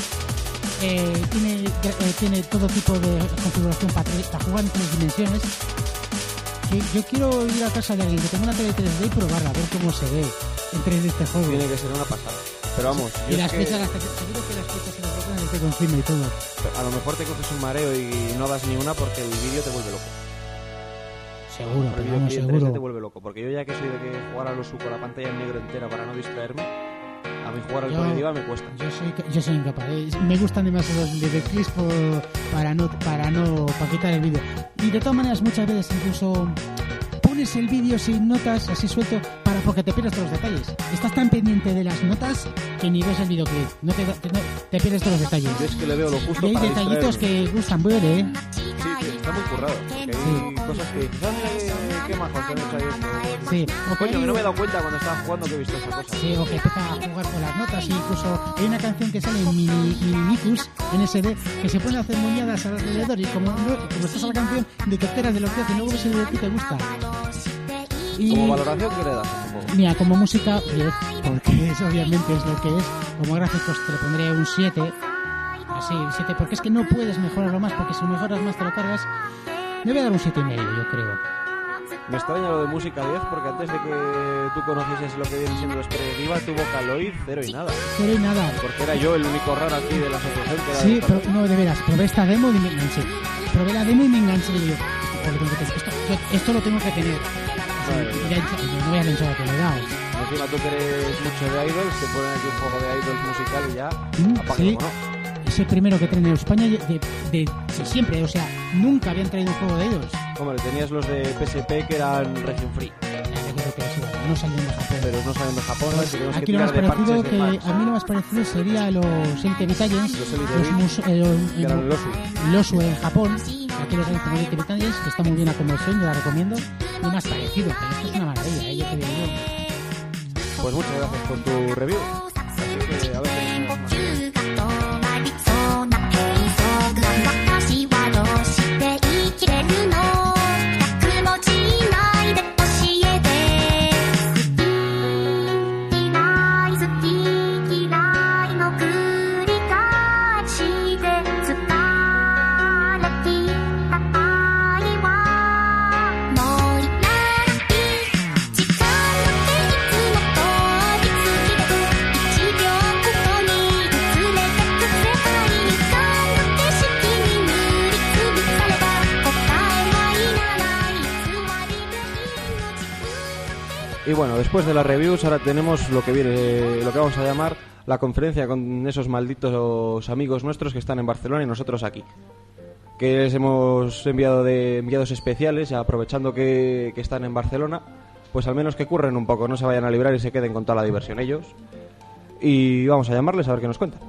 tiene todo tipo de configuración para jugar en 3 dimensiones. Yo quiero ir a casa de alguien que tenga una tele 3D y probarla, a ver cómo se ve en 3D este juego. Tiene que ser una pasada. Pero vamos, y las fechas, seguro que las fechas se las botan el con firma y todo. A lo mejor te coges un mareo y no das ni una porque el vídeo te vuelve loco. Seguro, el pero vamos, seguro. Te vuelve loco, porque yo ya que soy de que jugar a lo suco la pantalla en negro entera para no distraerme, a mí jugar al Codiva me cuesta. Yo soy incapaz. Me gustan demasiado los videoclips para quitar el vídeo. Y de todas maneras, muchas veces incluso pones el vídeo sin notas, así suelto, porque te pierdes todos los detalles. Estás tan pendiente de las notas que ni ves el videoclip. Te pierdes todos los detalles. Yo es que le veo lo justo. Y hay detallitos que gustan, ver, Sí, está muy currado. Hay cosas que dices, qué majo se han hecho ahí. Sí. Coño, que no me he dado cuenta cuando estaba jugando que he visto esa cosa. Sí, o que empieza a jugar con las notas. Y incluso hay una canción que sale en Minicus, en SD, que se pone a hacer moñadas alrededor. Y como estás a la canción, de que esperas de los que luego ves el video y te gusta. Y como valoración, ¿qué le das a este juego? Mira, como música, 10, porque eso obviamente es lo que es. Como gráficos te le pondré un 7. Así, 7, porque es que no puedes mejorarlo más, porque si mejoras más te lo cargas. Le voy a dar un 7,5, yo creo. Me extraña lo de música 10, porque antes de que tú conocieses lo que viene siendo la expectativa, tu Vocaloid 0 y nada. 0 y nada. Porque era yo el único raro aquí de la asociación que era... Sí, pero no, de veras, probé esta demo y me enganché. Probé la demo y me enganché. Y yo, esto lo tengo que tener. No voy a lanzar que le he dado. Encima tú que eres mucho de idols, te ponen aquí un juego de idols musical y ya apaga, sí. ¿no? Es el primero que traen en España de siempre, o sea, nunca habían traído un juego de ellos. Hombre, tenías los de PSP que eran region free. No salían de Japón. Pero no salen de Japón, ¿no? Aquí lo más parecido que a mí lo más parecido sería los Elite Battalions, que eran Losu en Japón. Aquí lo traen como Elite Battalions, que está muy bien a conversión, yo la recomiendo. Lo más parecido, pero esto es una maravilla, yo te digo yo. Pues muchas gracias por tu review. Así que a ver qué tenemos más. Y bueno, después de las reviews ahora tenemos lo que vamos a llamar la conferencia con esos malditos amigos nuestros que están en Barcelona y nosotros aquí. Que les hemos enviado de enviados especiales, y aprovechando que están en Barcelona, pues al menos que curren un poco, no se vayan a librar y se queden con toda la diversión ellos. Y vamos a llamarles a ver qué nos cuentan.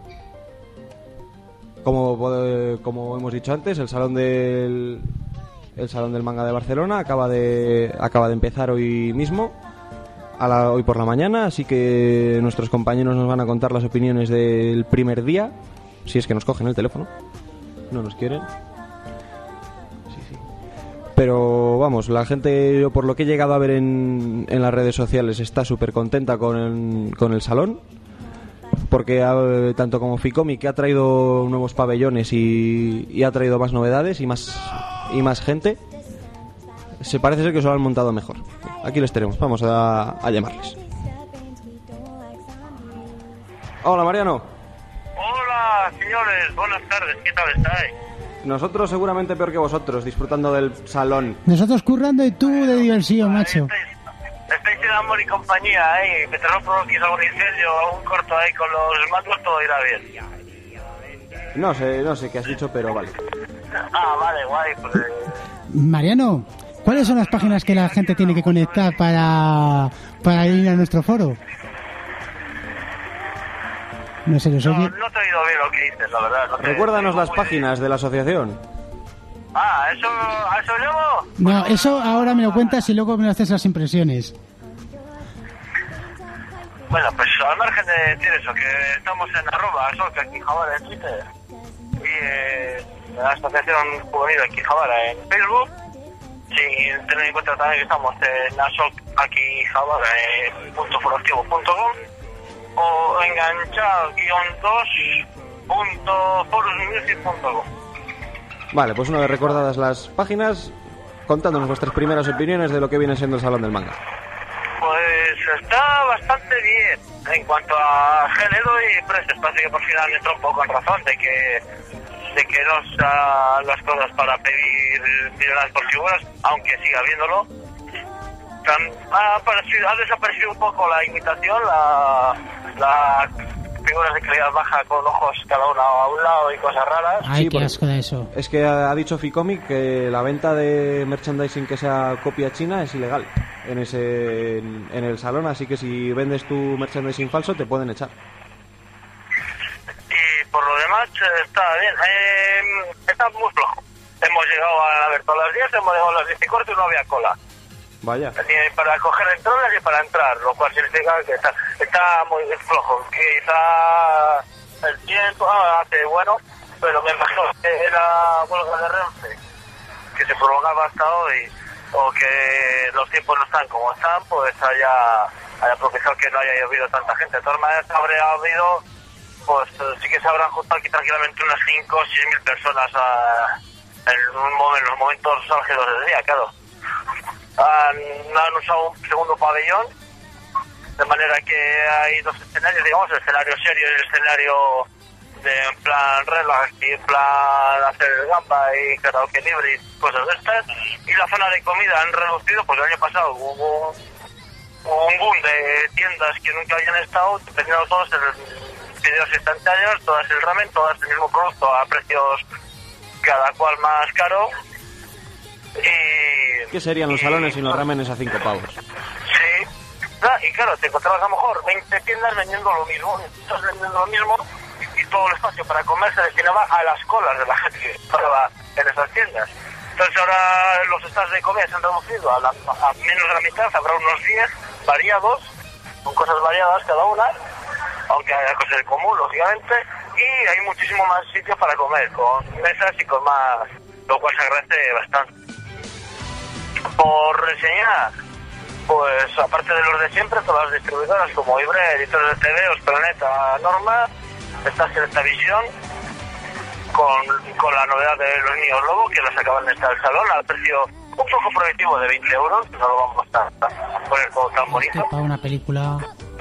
Como hemos dicho antes, el Salón del Manga de Barcelona acaba de empezar hoy mismo, hoy por la mañana, así que nuestros compañeros nos van a contar las opiniones del primer día, si es que nos cogen el teléfono. No nos quieren. Sí. Pero vamos, la gente, por lo que he llegado a ver en las redes sociales, está súper contenta con el salón, porque tanto como Ficomi, que ha traído nuevos pabellones y ha traído más novedades y más gente, se parece ser que se lo han montado mejor. Aquí les tenemos, vamos a llamarles. Hola, Mariano. Hola, Hola, señores, buenas tardes, ¿qué tal estáis? Nosotros seguramente peor que vosotros, disfrutando del salón. Nosotros currando y tú de diversión, macho. Estáis en amor y compañía, que te no provoquéis algún incendio o algún corto ahí con los mandos, todo irá bien. No sé qué has dicho, pero vale. Ah, vale, guay, pues... Mariano, ¿cuáles son las páginas que la gente tiene que conectar para ir a nuestro foro? No se los oye. No te he oído bien lo que dices, la verdad. Recuérdanos las páginas de la asociación. ¿A eso llevo? No, eso ahora me lo cuentas y luego me haces las impresiones. Bueno, pues al margen de decir eso, que estamos en @Asoc aquí Javara en Twitter y la Asociación Juvenil aquí Javara en Facebook, sin tener en cuenta también que estamos en Asoc aquí Javara en .foractivo.com o enganchado-2.forusmusic.com. Vale, pues una vez recordadas las páginas, contándonos vuestras primeras opiniones de lo que viene siendo el Salón del Manga. Pues está bastante bien en cuanto a género y precios. Parece que por fin han entrado un poco en razón de que no sean las cosas para pedir millonarias por figuras, aunque siga habiéndolo. Ha desaparecido un poco la imitación, la figuras de calidad baja con ojos cada una a un lado y cosas raras. Ay, Sí, qué asco de eso. Es que ha dicho Ficomic que la venta de merchandising que sea copia china es ilegal en el salón, así que si vendes tu merchandising falso te pueden echar. Y por lo demás está bien, está muy flojo. Hemos llegado a ver todas las 10, hemos llegado a las 10 y cuarto y no había cola. Vaya. Ni para coger entradas ni para entrar, lo cual significa que está muy flojo. Quizá el tiempo hace bueno, pero me imagino que la huelga de Renfe, que se prolongaba hasta hoy, o que los tiempos no están como están, pues haya propiciado que no haya habido tanta gente. De todas maneras, habría habido, pues sí que se habrán juntado aquí tranquilamente unas 5 o 6 mil personas en los momentos álgidos del día, claro. Han usado un segundo pabellón, de manera que hay dos escenarios, digamos, el escenario serio y el escenario de en plan relax y en plan hacer gamba y karaoke libre y cosas de estas. Y la zona de comida han reducido, porque el año pasado hubo un boom de tiendas que nunca habían estado, vendiendo todos en videos instantáneos, todas el ramen, todas el mismo producto a precios cada cual más caro. ¿Qué serían los salones sin los ramenes a 5 pavos? Sí, y claro, te encontrabas a lo mejor 20 tiendas vendiendo lo mismo, estás vendiendo lo mismo y todo el espacio para comer se destinaba a las colas de la gente que estaba en esas tiendas. Entonces ahora los stands de comida se han reducido a menos de la mitad, habrá unos 10 variados, con cosas variadas cada una, aunque haya cosas en común, lógicamente, y hay muchísimo más sitio para comer, con mesas y con más, lo cual se agradece bastante. Por reseñar, pues aparte de los de siempre, todas las distribuidoras como Ibre, Editores de TV, Planeta, Norma, está Selectavisión con la novedad de los Niños Lobo, que los acaban de estar al salón al precio un poco prohibitivo de 20 euros, no lo vamos a poner todo tan bonito. Para una película.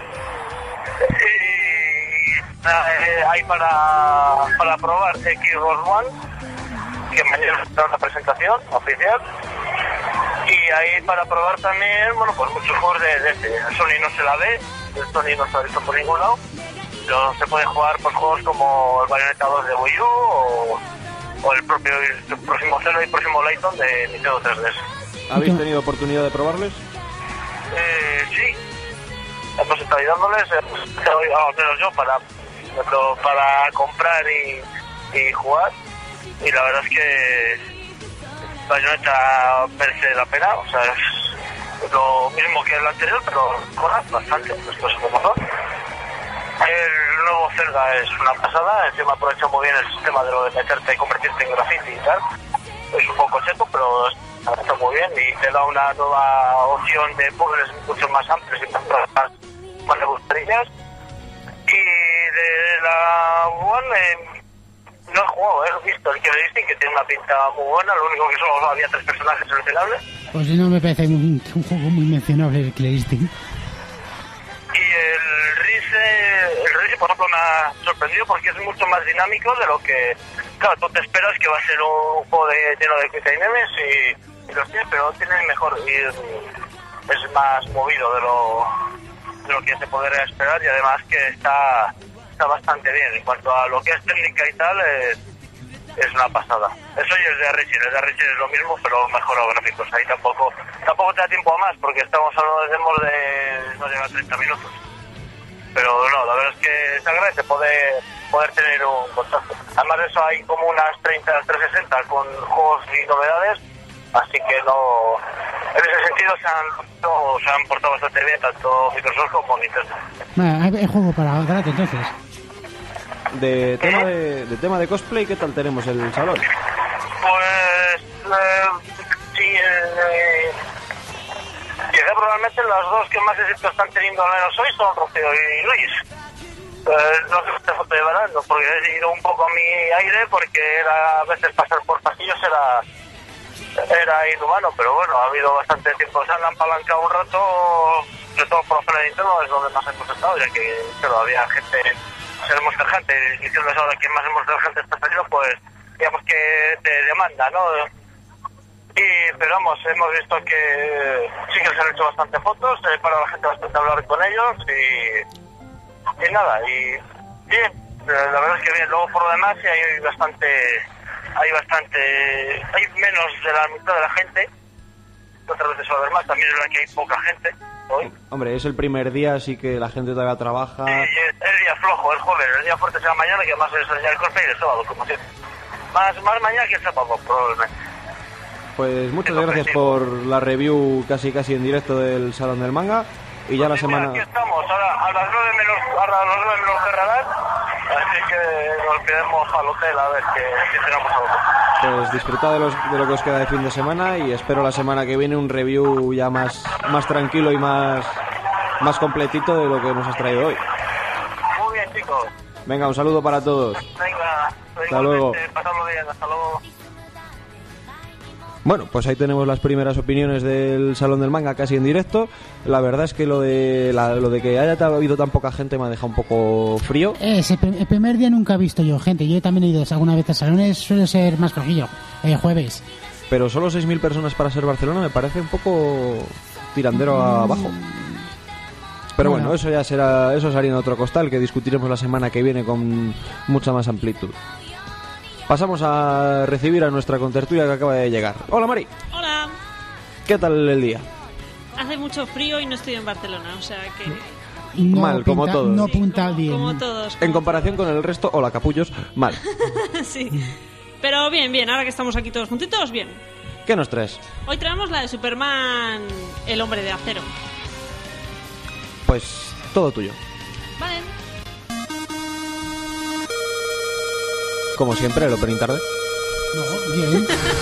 Y hay para probar X-Roll One, que mañana será una presentación oficial. Y ahí para probar también, bueno, pues muchos juegos de Sony no se la ve, el Sony no se ha visto por ningún lado, pero se puede jugar por juegos como el Bayonetta 2 de Wii U o el próximo Zelda y el próximo Layton de Nintendo 3DS. ¿Habéis tenido oportunidad de probarles? Sí, hemos estado ayudándoles, al menos yo, para comprar y jugar, y la verdad es que Bayonetta merece la pena, o sea, es lo mismo que el anterior, pero mejora bastante, después como son. El nuevo Zelda es una pasada, encima aprovecha muy bien el sistema de lo de meterte y convertirte en graffiti y tal. Es un poco cheto, pero está muy bien y te da una nueva opción de puzzles mucho más amplios y más rebuscarillas. Y de la One, no he jugado, he visto el Killer Instinct, que tiene una pinta muy buena, lo único que solo había 3 personajes seleccionables. Pues no me parece un juego muy mencionable el Killer Instinct. Y el Rise Racing, por ejemplo, me ha sorprendido porque es mucho más dinámico de lo que, claro, tú te esperas que va a ser un juego lleno de quick time events y los tiene, pero tiene mejor, y es más movido de lo que se podría esperar, y además que está bastante bien. En cuanto a lo que es técnica y tal, es una pasada. Eso y el de Racing es lo mismo, pero mejorado gráficos. Ahí tampoco te da tiempo a más, porque estamos hablando de demos de no llega a 30 minutos. Pero no, la verdad es que se agradece poder tener un contacto. Además de eso hay como unas 360 con juegos y novedades, así que no, en ese sentido se han portado bastante bien tanto Microsoft como Nintendo. Hay juego para rato entonces. De tema de cosplay, ¿qué tal tenemos el salón? Pues sí, quizá probablemente las dos que más éxito están teniendo al menos hoy son Rocío y Luis. No sé si te foto de verano, porque he ido un poco a mi aire, porque a veces pasar por pasillos era inhumano, pero bueno, ha habido bastante tiempo, se han apalancado un rato, sobre todo por la Nintendo, es donde más hemos estado, ya que claro, había gente, ser Monster Hunter, diciéndoles ahora que más Monster Hunter está salido, pues digamos que te demanda, ¿no? Pero vamos, hemos visto que sí que se han hecho bastante fotos, para la gente bastante hablar con ellos y nada, y bien, la verdad es que bien. Luego por lo demás sí hay menos de la mitad de la gente, otras veces va a haber más, también es verdad que hay poca gente hoy. Hombre, es el primer día, así que la gente todavía trabaja. Sí, es el día flojo, el jueves, el día fuerte será mañana, que además es el día del cosplay y el sábado, como siempre. Más mañana que el sábado, probablemente. Pues muchas gracias por la review casi en directo del Salón del Manga. Y ya pues la semana... Aquí estamos, ahora a las 9 menos cerrarán, así que nos quedemos al hotel a ver que tenemos algo. Pues disfrutad de lo que os queda de fin de semana y espero la semana que viene un review ya más tranquilo y más completito de lo que nos has traído hoy. Muy bien, chicos. Venga, un saludo para todos. Venga, hasta luego. Pasadlo bien, hasta luego. Bueno, pues ahí tenemos las primeras opiniones del Salón del Manga casi en directo. La verdad es que lo de que haya habido tan poca gente me ha dejado un poco frío. El primer día nunca he visto yo gente. Yo también he ido alguna vez a salones, suele ser más flojillo, jueves. Pero solo 6.000 personas para ser Barcelona me parece un poco tirandero abajo. Pero bueno, eso ya será, eso es harina de otro costal que discutiremos la semana que viene con mucha más amplitud. Pasamos a recibir a nuestra contertulia que acaba de llegar. Hola, Mari. Hola. ¿Qué tal el día? Hace mucho frío y no estoy en Barcelona, o sea que... No mal, como todos. No punta bien. Como todos. En comparación con el resto, hola, capullos, mal. Sí. Pero bien, ahora que estamos aquí todos juntitos, bien. ¿Qué nos traes? Hoy traemos la de Superman, el hombre de acero. Pues todo tuyo. Vale. Como siempre, el opening tarde. No, bien.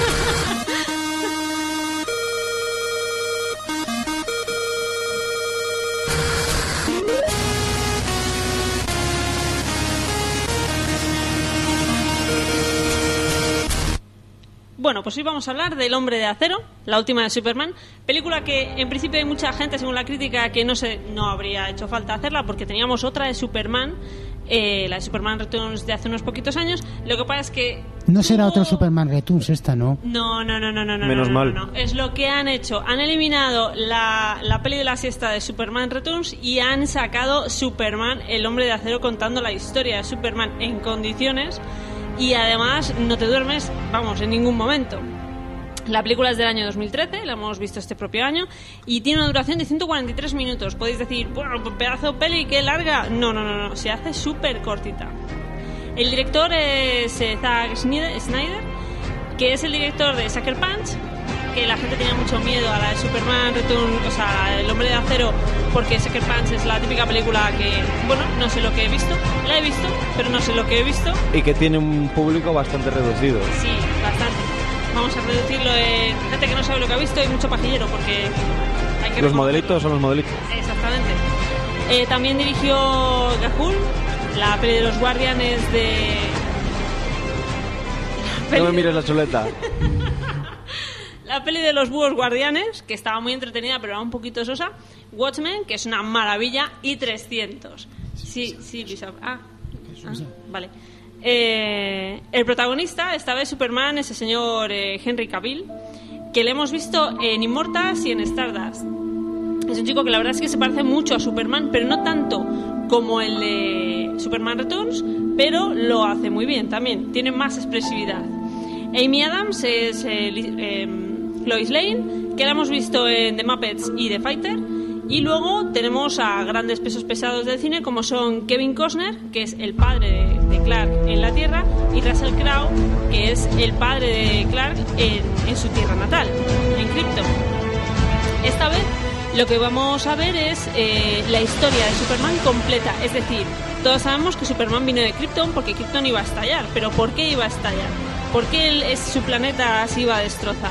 Bueno, pues hoy vamos a hablar del Hombre de Acero, la última de Superman, película que en principio hay mucha gente, según la crítica, que no habría hecho falta hacerla porque teníamos otra de Superman, la de Superman Returns de hace unos poquitos años. Lo que pasa es que... No será otro Superman Returns esta, ¿no? No. Menos mal. No. Es lo que han hecho. Han eliminado la peli de la siesta de Superman Returns y han sacado Superman, el Hombre de Acero, contando la historia de Superman en condiciones. Y además no te duermes, vamos, en ningún momento. La película es del año 2013, la hemos visto este propio año, y tiene una duración de 143 minutos. Podéis decir, bueno, pedazo de peli, qué larga. No, se hace súper cortita. El director es Zack Snyder, que es el director de Sucker Punch, que la gente tenía mucho miedo a la de Superman Return, o sea, el Hombre de Acero, porque Sucker Punch es la típica película que, bueno, no sé lo que he visto, la he visto, pero no sé lo que he visto. Y que tiene un público bastante reducido. Sí, bastante. Vamos a reducirlo en gente que no sabe lo que ha visto y mucho pajillero, porque hay que... Los modelitos son los modelitos. Exactamente. También dirigió Gahul, la peli de los Guardianes de... No me mires la chuleta. La peli de los búhos guardianes, que estaba muy entretenida pero era un poquito sosa. Watchmen, que es una maravilla, y 300. Sí, Luisa. Vale. El protagonista, esta vez Superman, es el señor Henry Cavill, que le hemos visto en Immortals y en Stardust. Es un chico que la verdad es que se parece mucho a Superman, pero no tanto como el de Superman Returns, pero lo hace muy bien también, tiene más expresividad. Amy Adams es Lois Lane, que la hemos visto en The Muppets y The Fighter. Y luego tenemos a grandes pesos pesados del cine, como son Kevin Costner, que es el padre de Clark en la Tierra, y Russell Crowe, que es el padre de Clark en su tierra natal, en Krypton. Esta vez lo que vamos a ver es la historia de Superman completa, es decir, todos sabemos que Superman vino de Krypton porque Krypton iba a estallar, pero ¿por qué iba a estallar? ¿Por qué su planeta se iba a destrozar?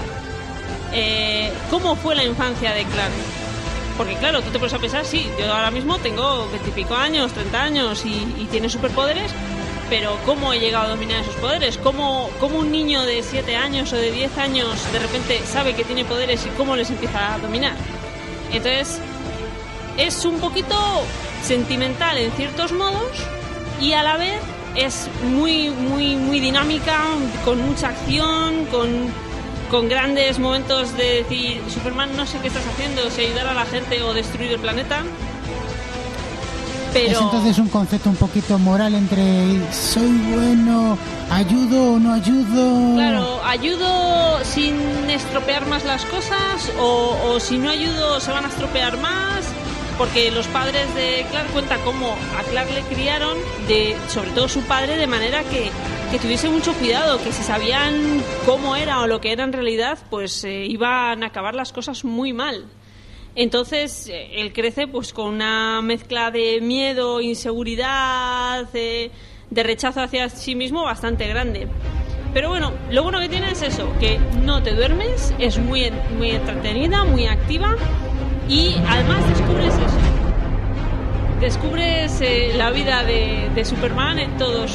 ¿Cómo fue la infancia de Clark? Porque claro, tú te puedes pensar, sí, yo ahora mismo tengo 20 y pico años, 30 años y tiene superpoderes, pero ¿cómo he llegado a dominar esos poderes? ¿Cómo un niño de 7 años o de 10 años de repente sabe que tiene poderes y cómo les empieza a dominar? Entonces, es un poquito sentimental en ciertos modos y a la vez es muy, muy, muy dinámica, con mucha acción, con grandes momentos de decir, Superman, no sé qué estás haciendo, si ayudar a la gente o destruir el planeta. Pero... ¿Es entonces un concepto un poquito moral entre soy bueno, ayudo o no ayudo? Claro, ayudo sin estropear más las cosas o si no ayudo se van a estropear más, porque los padres de Clark cuentan cómo a Clark le criaron, sobre todo su padre, de manera que tuviese mucho cuidado, que si sabían cómo era o lo que era en realidad, pues iban a acabar las cosas muy mal. Entonces él crece pues con una mezcla de miedo, inseguridad, de rechazo hacia sí mismo bastante grande. Pero bueno, lo bueno que tiene es eso, que no te duermes, es muy, muy entretenida, muy activa y además descubres la vida de Superman en todos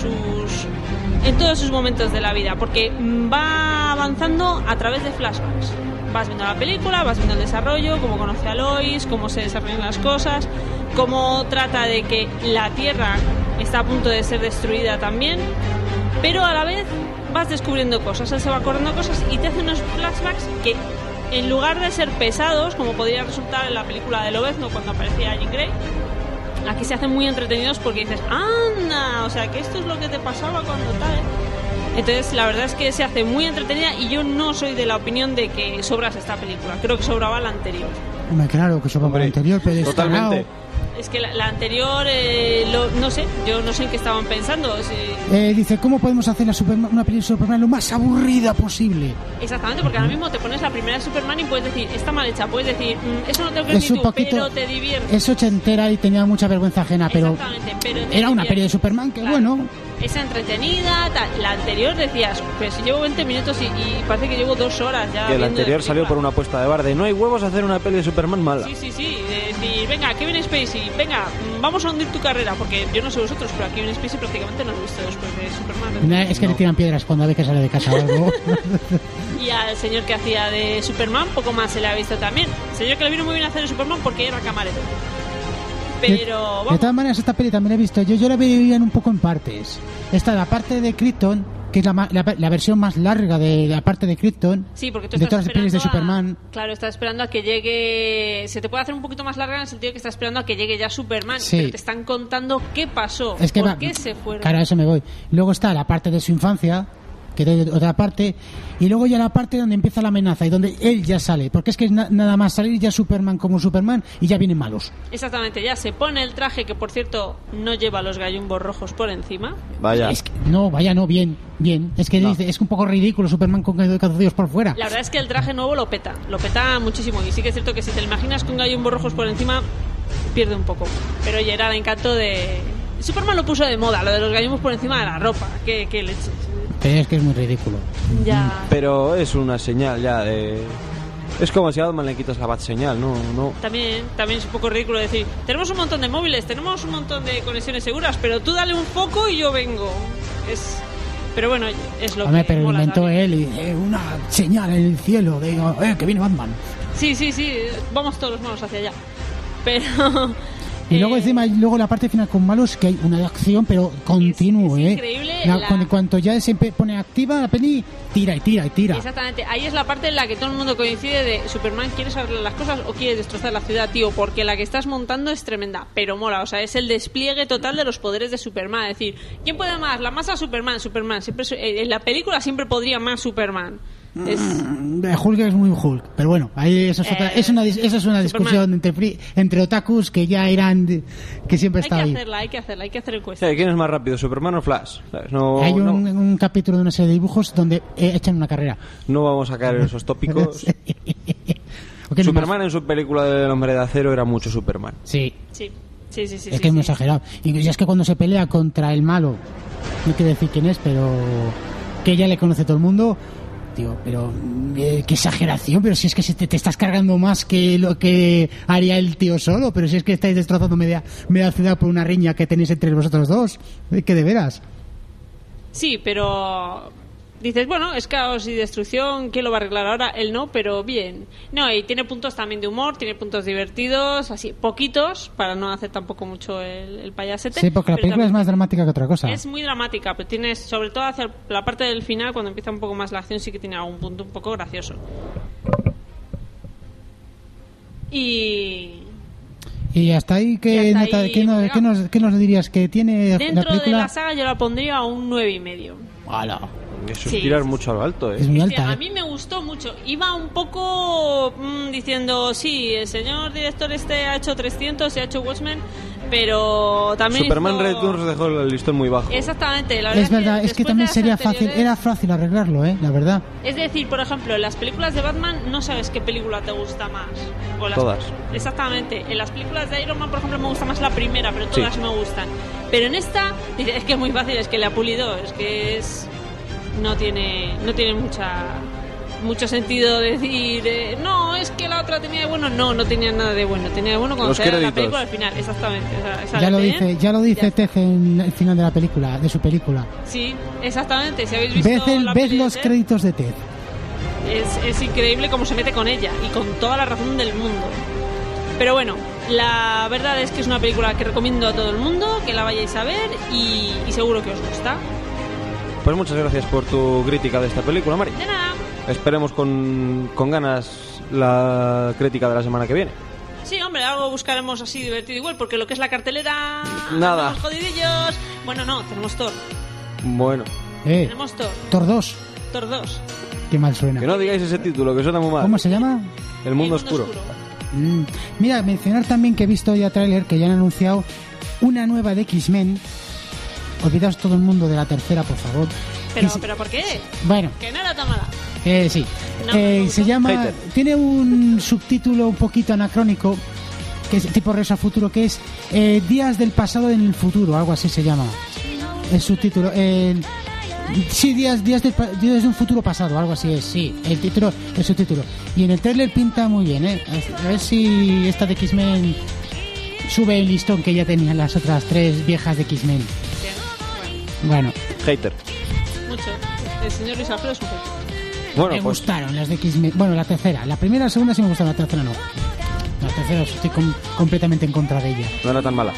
sus momentos de la vida, porque va avanzando a través de flashbacks. Vas viendo la película, vas viendo el desarrollo, cómo conoce a Lois, cómo se desarrollan las cosas, cómo trata de que la Tierra está a punto de ser destruida también, pero a la vez vas descubriendo cosas, él se va acordando cosas y te hace unos flashbacks que, en lugar de ser pesados, como podría resultar en la película de Lobezno cuando aparecía Jean Grey, aquí se hacen muy entretenidos porque dices, ¡anda! O sea, que esto es lo que te pasaba cuando tal, Entonces, la verdad es que se hace muy entretenida y yo no soy de la opinión de que sobras esta película. Creo que sobraba la anterior. Hombre, claro que sobraba la anterior, pero totalmente. Es que la anterior, no sé, yo no sé en qué estaban pensando. Dice, ¿cómo podemos hacer una película de Superman lo más aburrida posible? Exactamente, porque ahora mismo te pones la primera de Superman y puedes decir, está mal hecha, puedes decir, eso no te lo crees ni tú, pero te divierte. Es ochentera y tenía mucha vergüenza ajena, pero era una peli de Superman que, claro, bueno... Es entretenida, la anterior decías, pero si llevo 20 minutos y parece que llevo 2 horas ya. Que la anterior salió por una apuesta de bar de no hay huevos a hacer una peli de Superman mala. Sí, de decir, venga, Kevin Spacey, venga, vamos a hundir tu carrera, porque yo no sé vosotros, pero a Kevin Spacey prácticamente no lo he visto después de Superman. Es que le tiran piedras cuando ve que sale de casa o algo. Y al señor que hacía de Superman, poco más se le ha visto también. El señor que le vino muy bien a hacer de Superman porque era camarero. Pero de todas maneras, esta peli también la he visto. Yo la veía un poco en partes. Esta, la parte de Krypton, que es la versión más larga de la parte de Krypton. Sí, porque tú de todas las pelis de Superman. Claro, estás esperando a que llegue. Se te puede hacer un poquito más larga en el sentido que estás esperando a que llegue ya Superman. Sí. Pero te están contando qué pasó, es que por qué se fueron. Claro, a eso me voy. Luego está la parte de su infancia, que de otra parte, y luego ya la parte donde empieza la amenaza y donde él ya sale, porque es que es nada más salir ya Superman como Superman y ya vienen malos. Exactamente, ya se pone el traje que, por cierto, no lleva los gallumbos rojos por encima. Vaya. Es que, bien. Es que dice, es un poco ridículo Superman con calzoncillos por fuera. La verdad es que el traje nuevo lo peta muchísimo, y sí que es cierto que si te lo imaginas con gallumbos rojos por encima, pierde un poco. Pero oye, era el encanto de... Superman lo puso de moda, lo de los gallumbos por encima de la ropa, qué leches. Pero es que es muy ridículo. Ya. Pero es una señal ya de... Es como si a Batman le quitas la bat señal, ¿no? También es un poco ridículo decir, tenemos un montón de móviles, tenemos un montón de conexiones seguras, pero tú dale un foco y yo vengo. Pero bueno, es lo que... Pero inventó él una señal en el cielo de que viene Batman. Sí, vamos todos los manos hacia allá. Y luego encima, luego la parte final con malos, que hay una de acción, pero continuo, es increíble. En cuanto ya se pone activa la peli, tira y tira y tira. Exactamente, ahí es la parte en la que todo el mundo coincide de Superman, ¿quieres arreglar las cosas o quieres destrozar la ciudad, tío? Porque la que estás montando es tremenda, pero mola, o sea, es el despliegue total de los poderes de Superman. Es decir, ¿quién puede más? La masa Superman siempre en la película siempre podría más Superman. Hulk es muy Hulk, pero bueno, ahí eso es una discusión entre otakus que ya eran que siempre está ahí. Hay que hacer encuestas. ¿Quién es más rápido, Superman o Flash? ¿Sabes? Hay un capítulo de una serie de dibujos donde echan una carrera. No vamos a caer en esos tópicos. Superman en su película del Hombre de Acero era mucho Superman. Sí. Es que es muy exagerado. Y es que cuando se pelea contra el malo, no quiero decir quién es, pero que ya le conoce todo el mundo. Tío, pero qué exageración, pero si es que te estás cargando más que lo que haría el tío solo, pero si es que estáis destrozando media ciudad por una riña que tenéis entre vosotros dos, que de veras. Sí, pero dices, bueno, es caos y destrucción, ¿quién lo va a arreglar ahora? Él no, pero bien. No, y tiene puntos también de humor, tiene puntos divertidos, así, poquitos, para no hacer tampoco mucho el payasete. Sí, porque la película es más dramática que otra cosa. Es muy dramática, pero tienes, sobre todo hacia la parte del final, cuando empieza un poco más la acción, sí que tiene algún punto un poco gracioso. Y hasta ahí, ¿qué nos dirías? ¿Que tiene dentro la película? de la saga yo la pondría a un 9,5. ¡Hala! Eso es tirar mucho a lo alto, Es muy alta, A mí me gustó mucho. Iba un poco diciendo, sí, el señor director ha hecho 300 y ha hecho Watchmen, pero también Superman Returns dejó el listón muy bajo. Exactamente. Es verdad, es que también sería fácil, era fácil arreglarlo, la verdad. Es decir, por ejemplo, en las películas de Batman no sabes qué película te gusta más. Todas. Exactamente. En las películas de Iron Man, por ejemplo, me gusta más la primera, pero todas me gustan. Pero en esta, es que es muy fácil, es que le ha pulido, es que no tiene mucho sentido decir no, es que la otra tenía de bueno. No tenía nada de bueno, tenía de bueno cuando se la película al final, exactamente. Ya lo dice Ted en el final de su película. Sí, exactamente. Si habéis visto ves los créditos de Ted. Es increíble cómo se mete con ella y con toda la razón del mundo. Pero bueno, la verdad es que es una película que recomiendo a todo el mundo que la vayáis a ver y seguro que os gusta. Pues muchas gracias por tu crítica de esta película, Mari. De nada. Esperemos con ganas la crítica de la semana que viene. Sí, hombre, algo buscaremos así divertido igual, porque lo que es la cartelera... Nada. Estamos jodidillos. Bueno, no, tenemos Thor. Bueno. Tenemos Thor. Thor 2. Thor 2. Qué mal suena. Que no digáis ese título, que suena muy mal. ¿Cómo se llama? El mundo oscuro. Mira, mencionar también que he visto ya tráiler que ya han anunciado una nueva de X-Men. Olvidaos todo el mundo de la tercera, por favor. ¿Pero por qué? Bueno. Que no era tan mala. Sí. Se llama... Hater. Tiene un subtítulo un poquito anacrónico, que es tipo Regreso al Futuro, que es Días del pasado en el futuro, algo así se llama. El subtítulo. Sí, días de un futuro pasado, algo así es, sí. El subtítulo. Y en el trailer pinta muy bien, A ver si esta de X-Men sube el listón que ya tenían las otras tres viejas de X-Men. Bueno. Hater. Mucho. El señor Luis Alfredo es un hater. Bueno, me gustaron las de X-Men. Bueno, la tercera. La primera y la segunda sí me gustaron, la tercera no. La tercera estoy completamente en contra de ella. No era tan mala.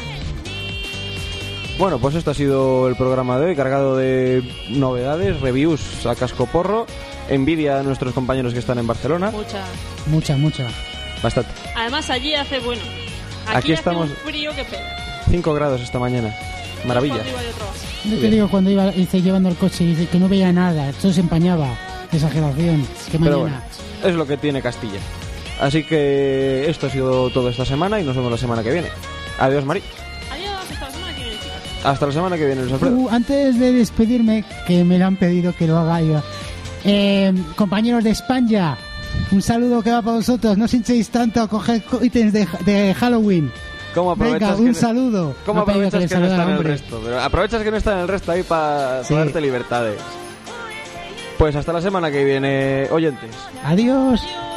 Bueno, pues esto ha sido el programa de hoy, cargado de novedades, reviews a cascoporro, envidia a nuestros compañeros que están en Barcelona. Mucha. Bastante. Además allí hace bueno. Aquí hace estamos. Un frío que pega. 5 grados esta mañana. Maravilla. Yo te digo, cuando iba llevando el coche, dice que no veía nada, todo se empañaba. Exageración. Qué mañana. Pero bueno, es lo que tiene Castilla. Así que esto ha sido todo esta semana y nos vemos la semana que viene. Adiós, Mari. Adiós, hasta la semana que viene, chicos. Hasta la semana que viene, Luis Alfredo. Antes de despedirme, que me lo han pedido que lo haga yo. Compañeros de España, un saludo que va para vosotros. No os hinchéis tanto a coger ítems de Halloween. Venga, un saludo. ¿Cómo aprovechas que no está en el resto? Pero aprovechas que no está en el resto ahí para darte libertades. Pues hasta la semana que viene, oyentes. Adiós.